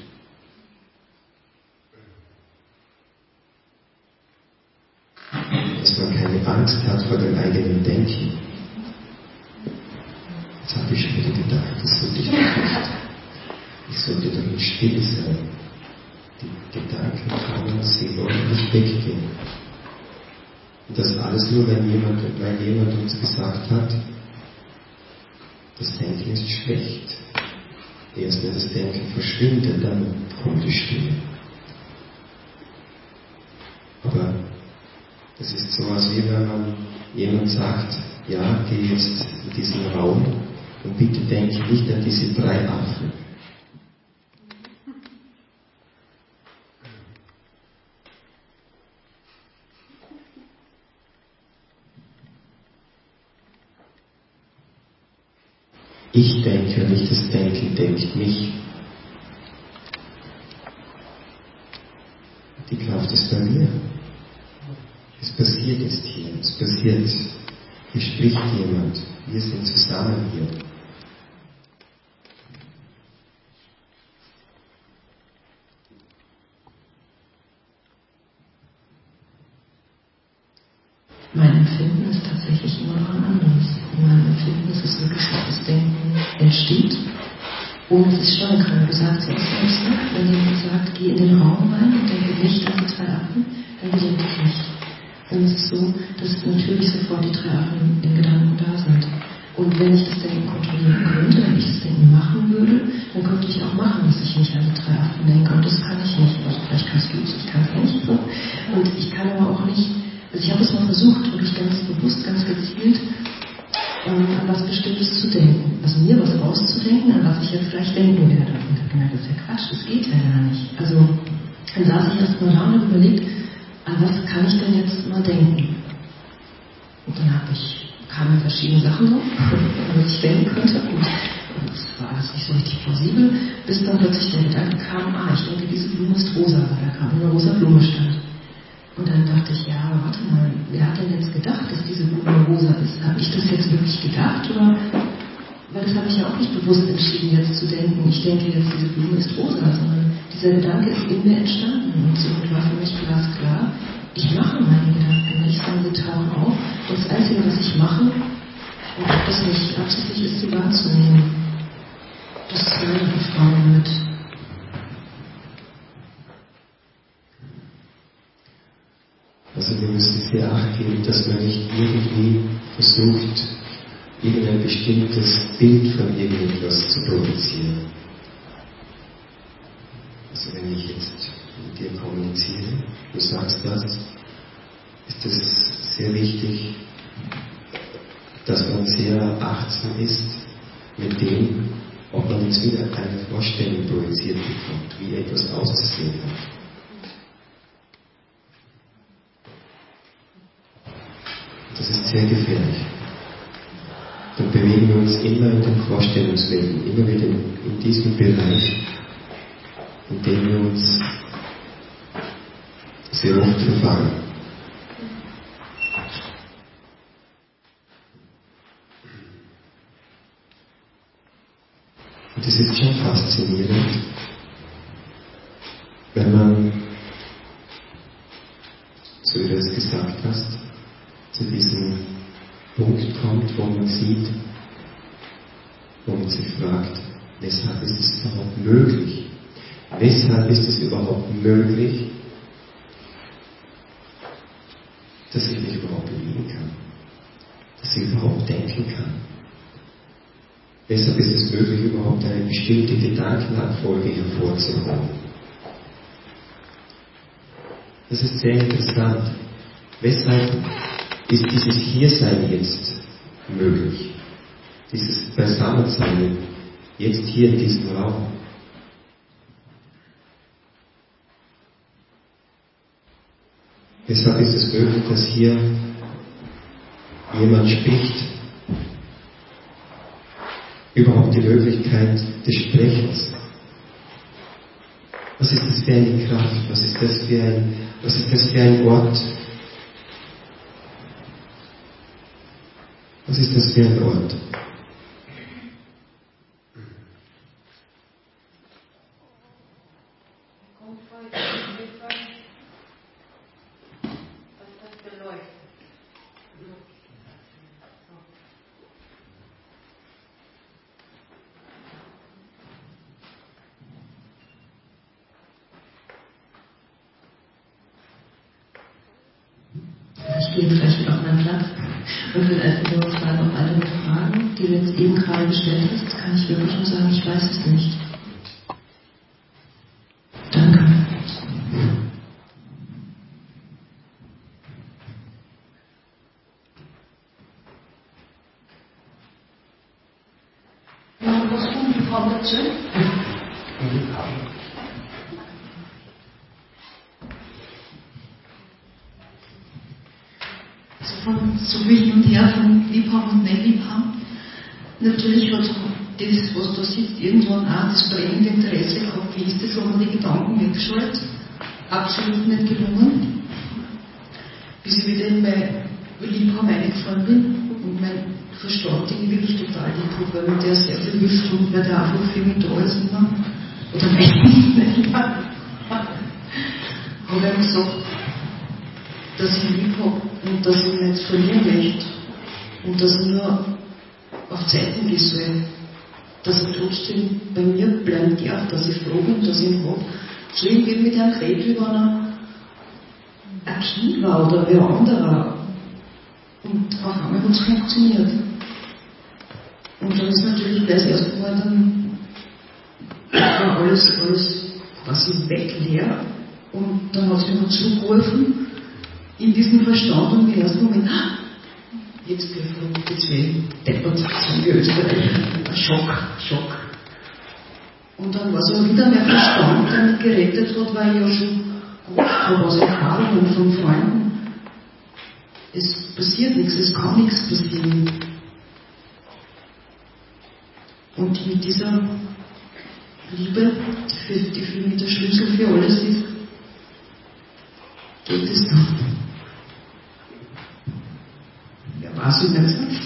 Dass man keine Angst hat vor dem eigenen Denken. Jetzt habe ich schon wieder gedacht, das sollte ich nicht. Ich sollte darin still sein. Die Gedanken kommen, sie wollen nicht weggehen. Und das alles nur, wenn jemand, weil jemand uns gesagt hat, das Denken ist schlecht. Erst wenn das Denken verschwindet, dann kommt die Stimme. Aber das ist so, als wie wenn man jemand sagt, ja, geh jetzt in diesen Raum und bitte denke nicht an diese drei Affen. Ich denke, nicht das Denken denkt mich. Die Kraft ist bei mir. Es passiert jetzt hier, es passiert. Hier spricht jemand, wir sind zusammen hier. Mein Empfinden ist tatsächlich immer noch ein anderes. In meinem Empfinden ist es wirklich so, dass das Denken entsteht, ohne dass ich steuern kann. Du sagst ja auch selbst, ne? Wenn jemand sagt, geh in den Raum rein und denke nicht an die drei Affen, dann gelingt es nicht. Dann ist es so, dass natürlich sofort die drei Affen in Gedanken da sind. Und wenn ich das Denken kontrollieren könnte, wenn ich das Denken machen würde, dann könnte ich auch machen, dass ich nicht an die drei Affen denke. Und das kann ich nicht. Also vielleicht kannst du es, ich kann es nicht. So. Und ich kann aber auch nicht. Also ich habe es mal versucht, wirklich ganz bewusst, ganz gezielt, ähm, an was Bestimmtes zu denken. Also mir was auszudenken, an was ich jetzt vielleicht denken werde. Und ich habe gemerkt, das ist ja Quatsch, das geht ja gar nicht. Also dann saß ich erst mal da und habe überlegt, an was kann ich denn jetzt mal denken? Und dann habe ich, kamen verschiedene Sachen so, an was ich denken könnte. Und das war alles nicht so richtig plausibel, bis dann plötzlich der Gedanke kam, ah, ich denke, diese Blume ist rosa, weil da gerade eine rosa Blume stand. Und dann dachte ich, ja, warte mal, wer hat denn jetzt gedacht, dass diese Blume rosa ist? Habe ich das jetzt wirklich gedacht? Oder? Weil das habe ich ja auch nicht bewusst entschieden, jetzt zu denken, ich denke jetzt, diese Blume ist rosa, sondern dieser Gedanke ist in mir entstanden. Und somit war für mich glasklar, ich mache meine Gedanken nicht, sondern sie tauchen auf. Und das Einzige, was ich mache, und ob das nicht absichtlich ist, sie wahrzunehmen, das ist meine Erfahrung damit. Also wir müssen sehr Acht geben, dass man nicht irgendwie versucht, irgendein bestimmtes Bild von irgendetwas zu produzieren. Also wenn ich jetzt mit dir kommuniziere, du sagst das, ist es sehr wichtig, dass man sehr achtsam ist mit dem, ob man jetzt wieder eine Vorstellung projiziert bekommt, wie etwas auszusehen hat. Das ist sehr gefährlich. Dann bewegen wir uns immer in den Vorstellungswelten, immer wieder in diesem Bereich, in dem wir uns sehr oft verfangen. Und das ist schon faszinierend, wenn man, so wie du es gesagt hast, zu diesem Punkt kommt, wo man sieht, wo man sich fragt, weshalb ist es überhaupt möglich? Weshalb ist es überhaupt möglich, dass ich mich überhaupt bewegen kann? Dass ich überhaupt denken kann? Weshalb ist es möglich, überhaupt eine bestimmte Gedankenabfolge hervorzuholen? Das ist sehr interessant. Weshalb ist dieses Hiersein jetzt möglich? Dieses Beisammensein jetzt hier in diesem Raum? Weshalb ist es möglich, dass hier jemand spricht? Überhaupt die Möglichkeit des Sprechens. Was ist das für eine Kraft? Was ist das für ein, was ist das für ein Ort? Was ist das für ein Ort? Ich gehe vielleicht wieder auf meinen Platz und will einfach nur zwei noch weitere Fragen, die du jetzt eben gerade gestellt hast. Kann ich wirklich nur sagen, ich weiß es nicht. Danke. Ja, was kommt die Frau dazu? Von so viel hin und her von Liebhaben und Nicht-Liebhaben. Natürlich hat das, was da sitzt, irgendwann auch das brennende Interesse gehabt. Wie ist das, wenn man die Gedanken wegschaltet? Absolut nicht gelungen. Bis ich wieder in mein Liebhaben eingefahren bin und mein Verstand, den ich wirklich total lieb habe, weil mir der sehr viel hilft und weil der einfach für mich da ist immer. Oder meistens nicht immer. Habe ich gesagt, dass ich lieb habe und dass ich nicht verlieren möchte und dass ich nur auf Zeiten gehen soll, dass ich trotzdem bei mir bleiben darf, dass ich froh bin, dass ich ihn habe. So irgendwie mit einem geredet, wie wenn er ein Kind war oder wer anderer. Und auf einmal hat es funktioniert. Und dann ist natürlich gleich das erste Mal dann war alles, alles quasi weg, leer. Und dann hat es mir noch zurückgeholfen in diesem Verstand und im ersten Moment, ah, jetzt bin ich froh, jetzt wäre ich deppert, sagen wir Österreicher, ein Schock, Schock. Und dann war es aber wieder mein Verstand, der mich gerettet hat, weil ich ja schon gewusst habe aus Erfahrungen von Freunden, es passiert nichts, es kann nichts passieren. Und mit dieser Liebe, die für mich der Schlüssel für alles ist, geht es dann. Wer weiß, wie man es sagt.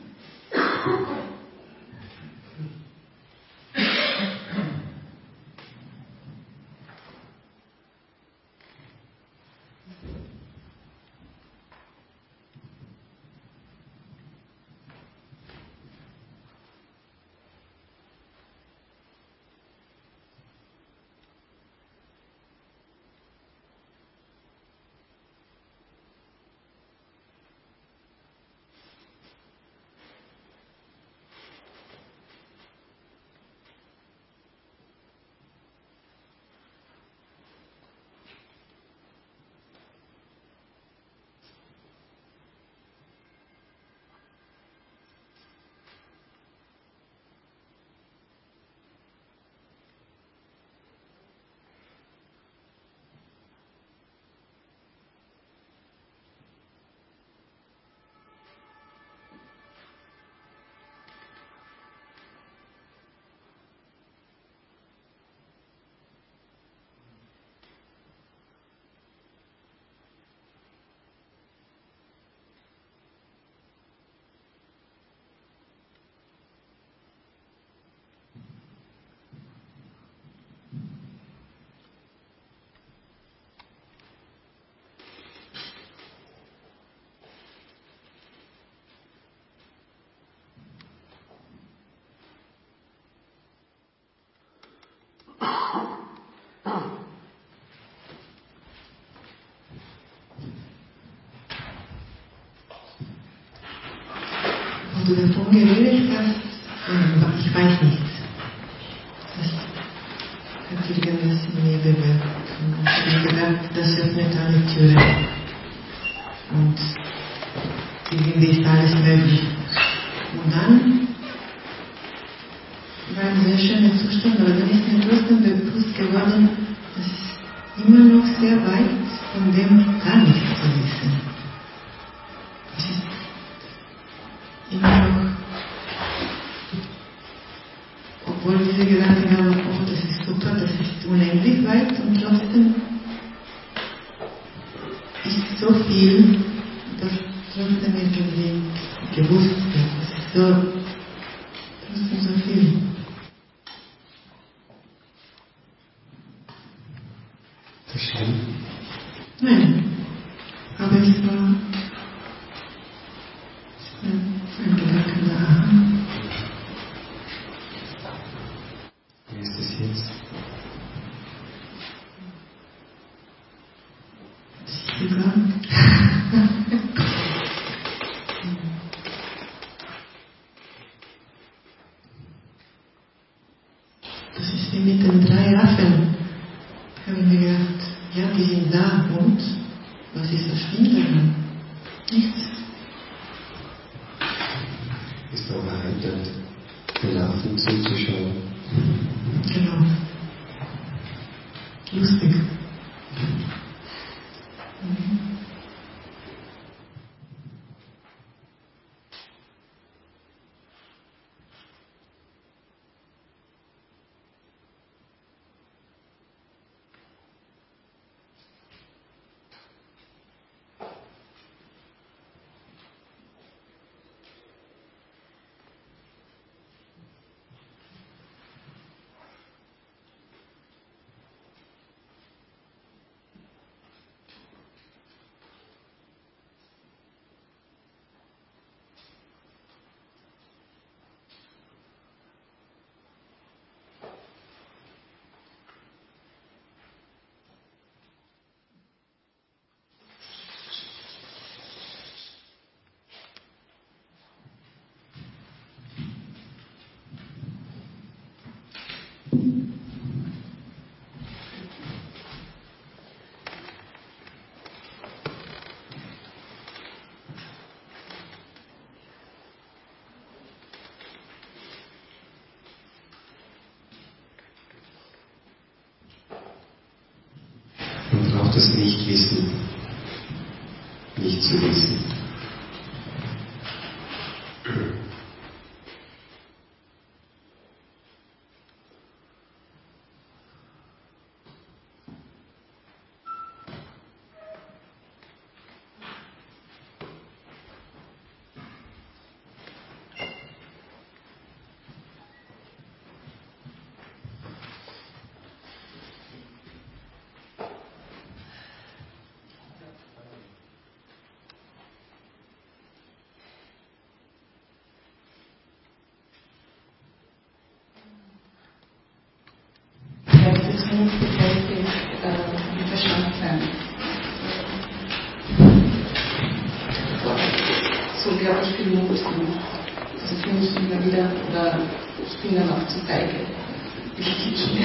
Du davon geredet hast, ich weiß nichts. Das hat irgendwas in mir bewirkt. Und ich habe gedacht, das öffnet alle Türen. Und irgendwie ist alles möglich. Und dann war ein sehr schöner Zustand, aber dann ist mir trotzdem bewusst geworden, das ist immer noch sehr weit von dem gar nichts. obwohl diese Gedanken haben, oh, das ist super, das ist unendlich weit und trotzdem ist so viel, dass trotzdem irgendwie gewusst wird. Das ist so, trotzdem so viel. Das ist schlimm? Nein, aber es war, es war ein Gedanke da. Wie ist es jetzt? Sogar. Das ist wie mit den drei Affen. Da habe ich mir gedacht, ja, die sind da und was ist das Schlimme daran? Nichts. Ist auch erheitert, den Affen zuzuschauen. Genau. Lustig. Man braucht das Nicht-Wissen, nicht zu wissen. Selbstbezogenheit äh, im Verstand sein. So unglaublich viel Mut. Also für mich immer wieder, oder ich bin dann auch zu feige. Ich kicke.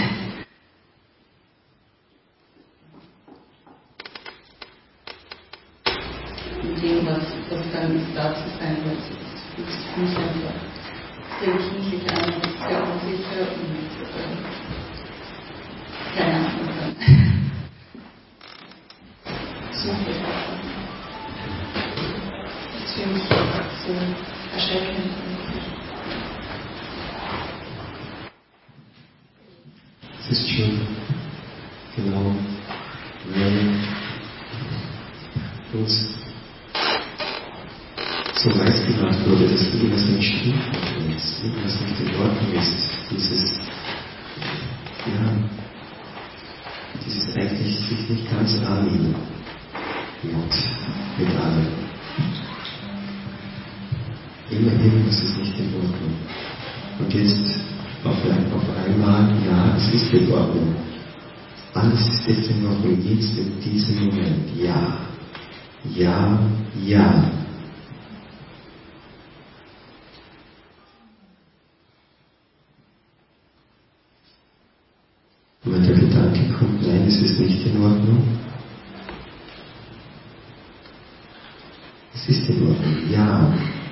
In dem, was, was dann ist, da zu sein, weil es fühlt sich für mich einfach sehr kindlich an, sehr unsicher und äh, keine Ahnung dann. Super. Das ist für mich so erschreckend. Es ist schön, genau, wenn uns so weiß gemacht wurde, dass irgendwas nicht stimmt, dass irgendwas nicht in Ordnung ist, dieses, ja, dieses eigentlich sich nicht ganz annehmen mit, mit allem. Immer irgendwas ist nicht in Ordnung. Und jetzt auf, ein, auf einmal, ja, es ist in Ordnung. Alles ist jetzt in Ordnung, jetzt in diesem Moment, ja, ja, ja. Und wenn der Gedanke kommt, nein, es ist nicht in Ordnung, es ist in Ordnung, ja.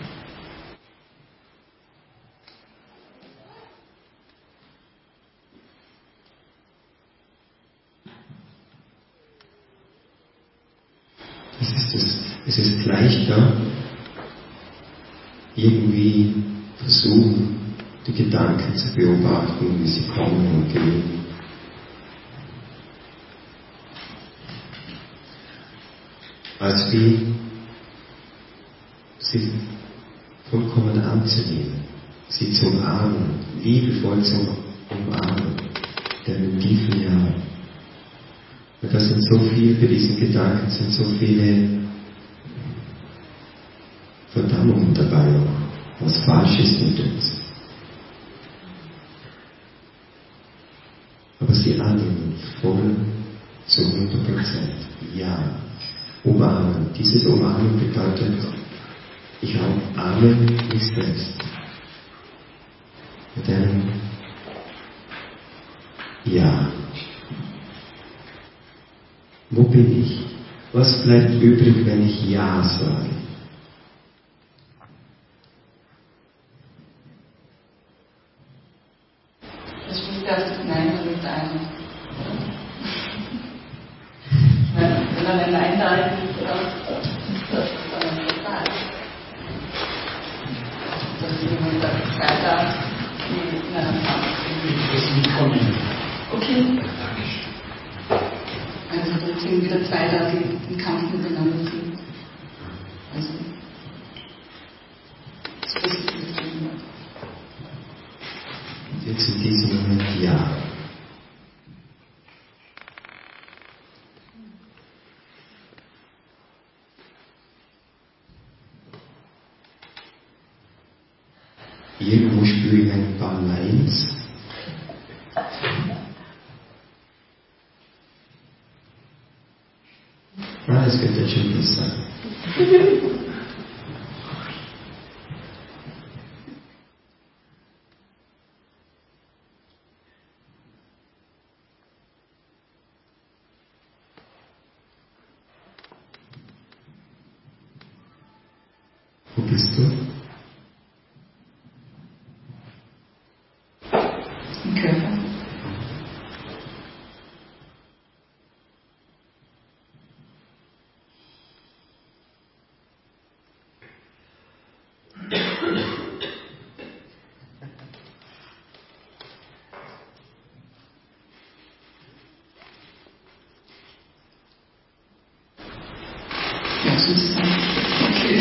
Das ist es. Es ist leichter, irgendwie versuchen, die Gedanken zu beobachten, wie sie kommen und gehen. Als wie sie vollkommen anzunehmen, sie zu umarmen, liebevoll zu umarmen, deren tiefen Ja. Und das sind so viele, bei diesen Gedanken sind so viele Verdammungen dabei auch, was falsch ist mit uns. Aber sie annehmen voll zu hundert Prozent. Ja. Umarmen. Dieses Umarmen bedeutet, ich umarme mich selbst. Mit einem Ja. Wo bin ich? Was bleibt übrig, wenn ich Ja sage? Das spricht erst das Nein damit ein. Wenn man ein Nein da ist, ist das dann total. Das ist jemand, der zwei da in einem Kampf. Das ist nicht von Ihnen. Okay. Also da sind wieder zwei da, die im Kampf miteinander sind. Also das ist das Thema. Und jetzt in diesem Moment Ja. Irgendwo spüre ich ein paar Neins. Ah, es wird jetzt schon besser. Wo bist du? Im Körper. Ja, sozusagen. Okay.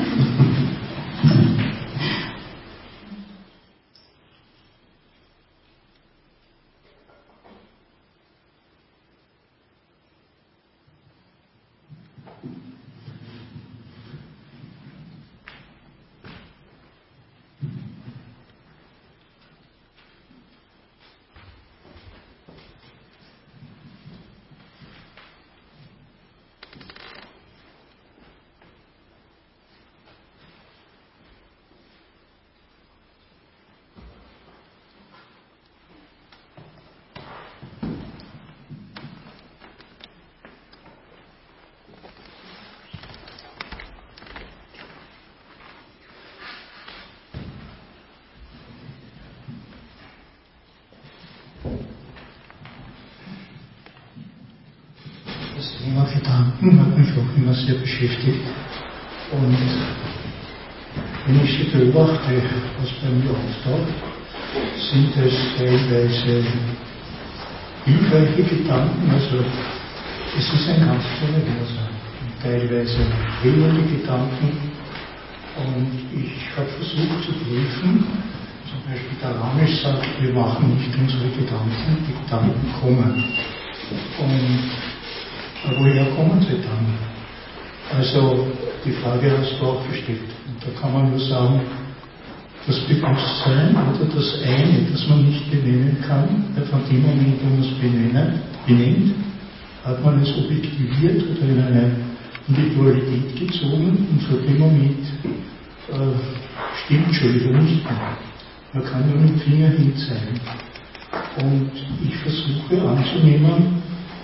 Das Thema Gedanken hat mich auch immer sehr beschäftigt. Und wenn ich sie beobachte, was bei mir auftaucht, sind es teilweise hilfreiche Gedanken, also es ist ein ganz kleiner Widerstand, teilweise fehlende Gedanken. Und ich habe versucht zu prüfen, zum Beispiel der Ramesh sagt, wir machen nicht unsere Gedanken, die Gedanken kommen. Und woher kommen sie dann? Also die Frage hast du auch gestellt. Und da kann man nur sagen, das Bewusstsein oder das eine, das man nicht benennen kann, von dem Moment, wo man es benennen, benennt, hat man es objektiviert oder in eine Individualität gezogen und von dem Moment äh, stimmt schon wieder nicht mehr. Man kann nur mit dem Finger hinzeigen. Und ich versuche anzunehmen,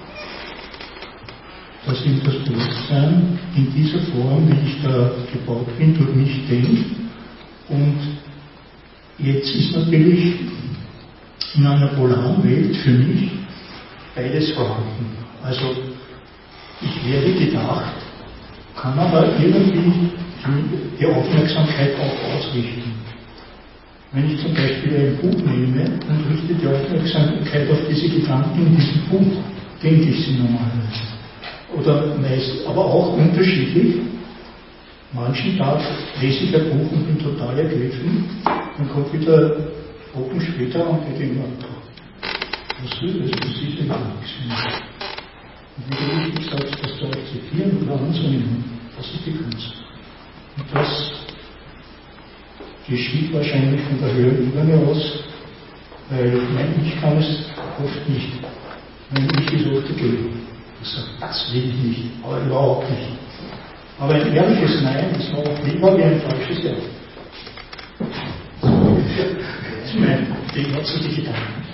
dass ich das Bewusstsein in dieser Form, wie ich da gebaut bin, durch mich denke. Und jetzt ist natürlich in einer polaren Welt für mich beides vorhanden. Also ich werde gedacht, kann aber irgendwie die Aufmerksamkeit auch ausrichten. Wenn ich zum Beispiel ein Buch nehme und richte die Aufmerksamkeit auf diese Gedanken in diesem Buch, denke ich sie normalerweise. Oder meist, aber auch unterschiedlich. Manchen Tag lese ich ein Buch und bin total ergriffen, dann kommt wieder Wochen später und ich denke, was will das? Das ist ja gar nichts mehr. Und wie du richtig sagst, das zu akzeptieren oder anzunehmen, das ist die Kunst. Und das geschieht wahrscheinlich von der höheren Ebene aus, weil mein Ich kann es oft nicht. Mein Ich ist oft dagegen. Ich sage, das will ich nicht, aber überhaupt nicht. Aber ein ehrliches Nein ist noch lieber wie ein falsches Ja. So ungefähr. Das ist mein Ding, was zu die Gedanken.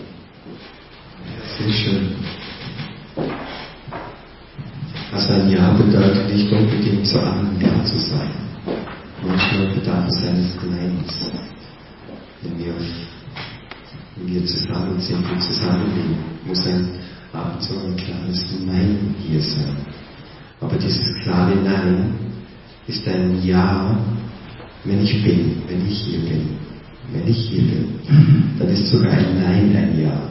Sehr schön. Also ein Ja bedeutet nicht unbedingt zu allem Ja zu sein. Manchmal bedarf es eines Neins. Wenn wir, wenn wir zusammen sind und zusammenleben, muss ein ab und zu ein klares Nein hier sein. Aber dieses klare Nein ist ein Ja, wenn ich bin, wenn ich hier bin. Wenn ich hier bin, dann ist sogar ein Nein ein Ja.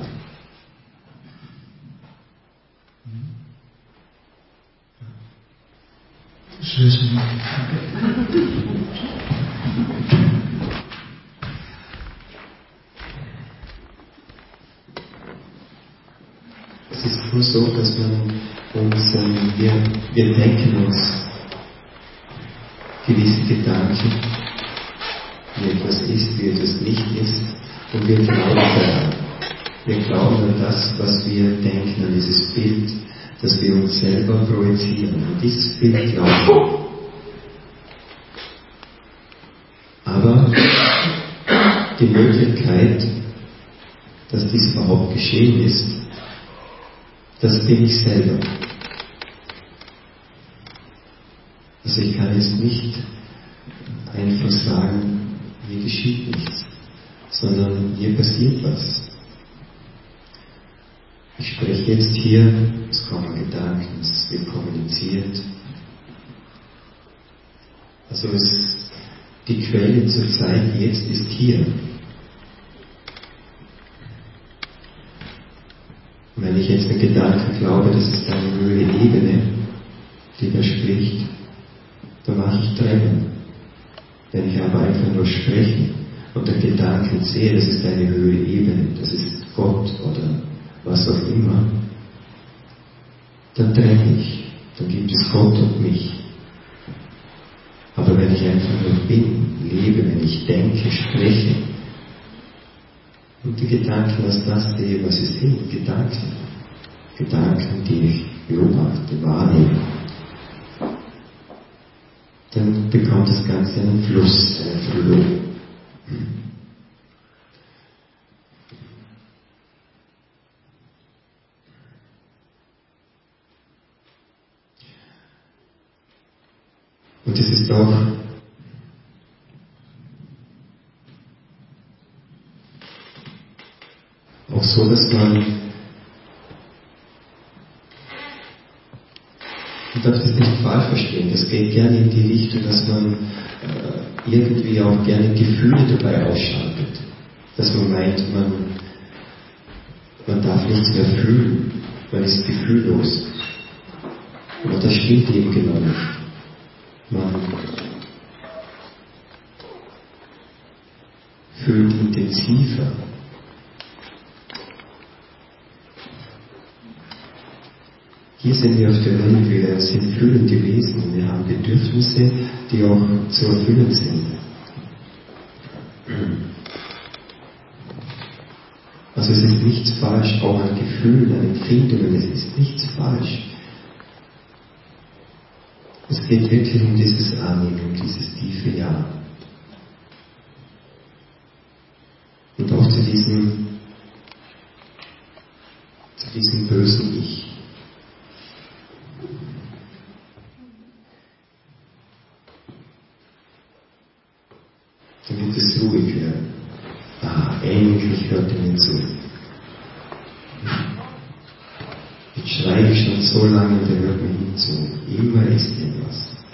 Das lösen wir. Es ist nur so, dass man uns, wir, wir denken uns gewisse Gedanken, wie etwas ist, wie etwas nicht ist, und wir glauben daran. Wir glauben an das, was wir denken, an dieses Bild, das wir uns selber projizieren. Und dieses Bild glauben wir. Aber die Möglichkeit, dass dies überhaupt geschehen ist, das bin ich selber. Also ich kann jetzt nicht einfach sagen, hier geschieht nichts, sondern hier passiert was. Ich spreche jetzt hier, es kommen Gedanken, es wird kommuniziert. Also es, die Quelle zur Zeit jetzt ist hier. Und wenn ich jetzt den Gedanken glaube, das ist eine höhere Ebene, die da spricht, dann mache ich Trennung. Wenn ich aber einfach nur spreche und den Gedanken sehe, das ist eine höhere Ebene, das ist Gott oder was auch immer, dann trenne ich. Dann gibt es Gott und mich. Aber wenn ich einfach nur bin, lebe, wenn ich denke, spreche und die Gedanken als das sehe, was sie sind, Gedanken, Gedanken, die ich beobachte, wahrnehme, dann bekommt das Ganze einen Fluss, einen Flow. Und es ist auch auch so, dass man, ich darf das nicht falsch verstehen, das geht gerne in die Richtung, dass man äh, irgendwie auch gerne Gefühle dabei ausschaltet. Dass man meint, man, man darf nichts mehr fühlen, man ist gefühllos. Aber das stimmt eben genau nicht. Man fühlt intensiver. Hier sind wir auf der Welt, wir sind fühlende Wesen, wir haben Bedürfnisse, die auch zu erfüllen sind. Also es ist nichts falsch, auch an Gefühlen, an Empfindungen, es ist nichts falsch. Es geht wirklich um dieses Annehmen, um dieses tiefe Ja. Und auch zu diesem, zu diesem bösen Ich. Damit es ruhig wird. Ah, endlich hört er mir zu. Jetzt schreie ich schon so lange und er hört mir nicht zu. Immer ist irgendwas.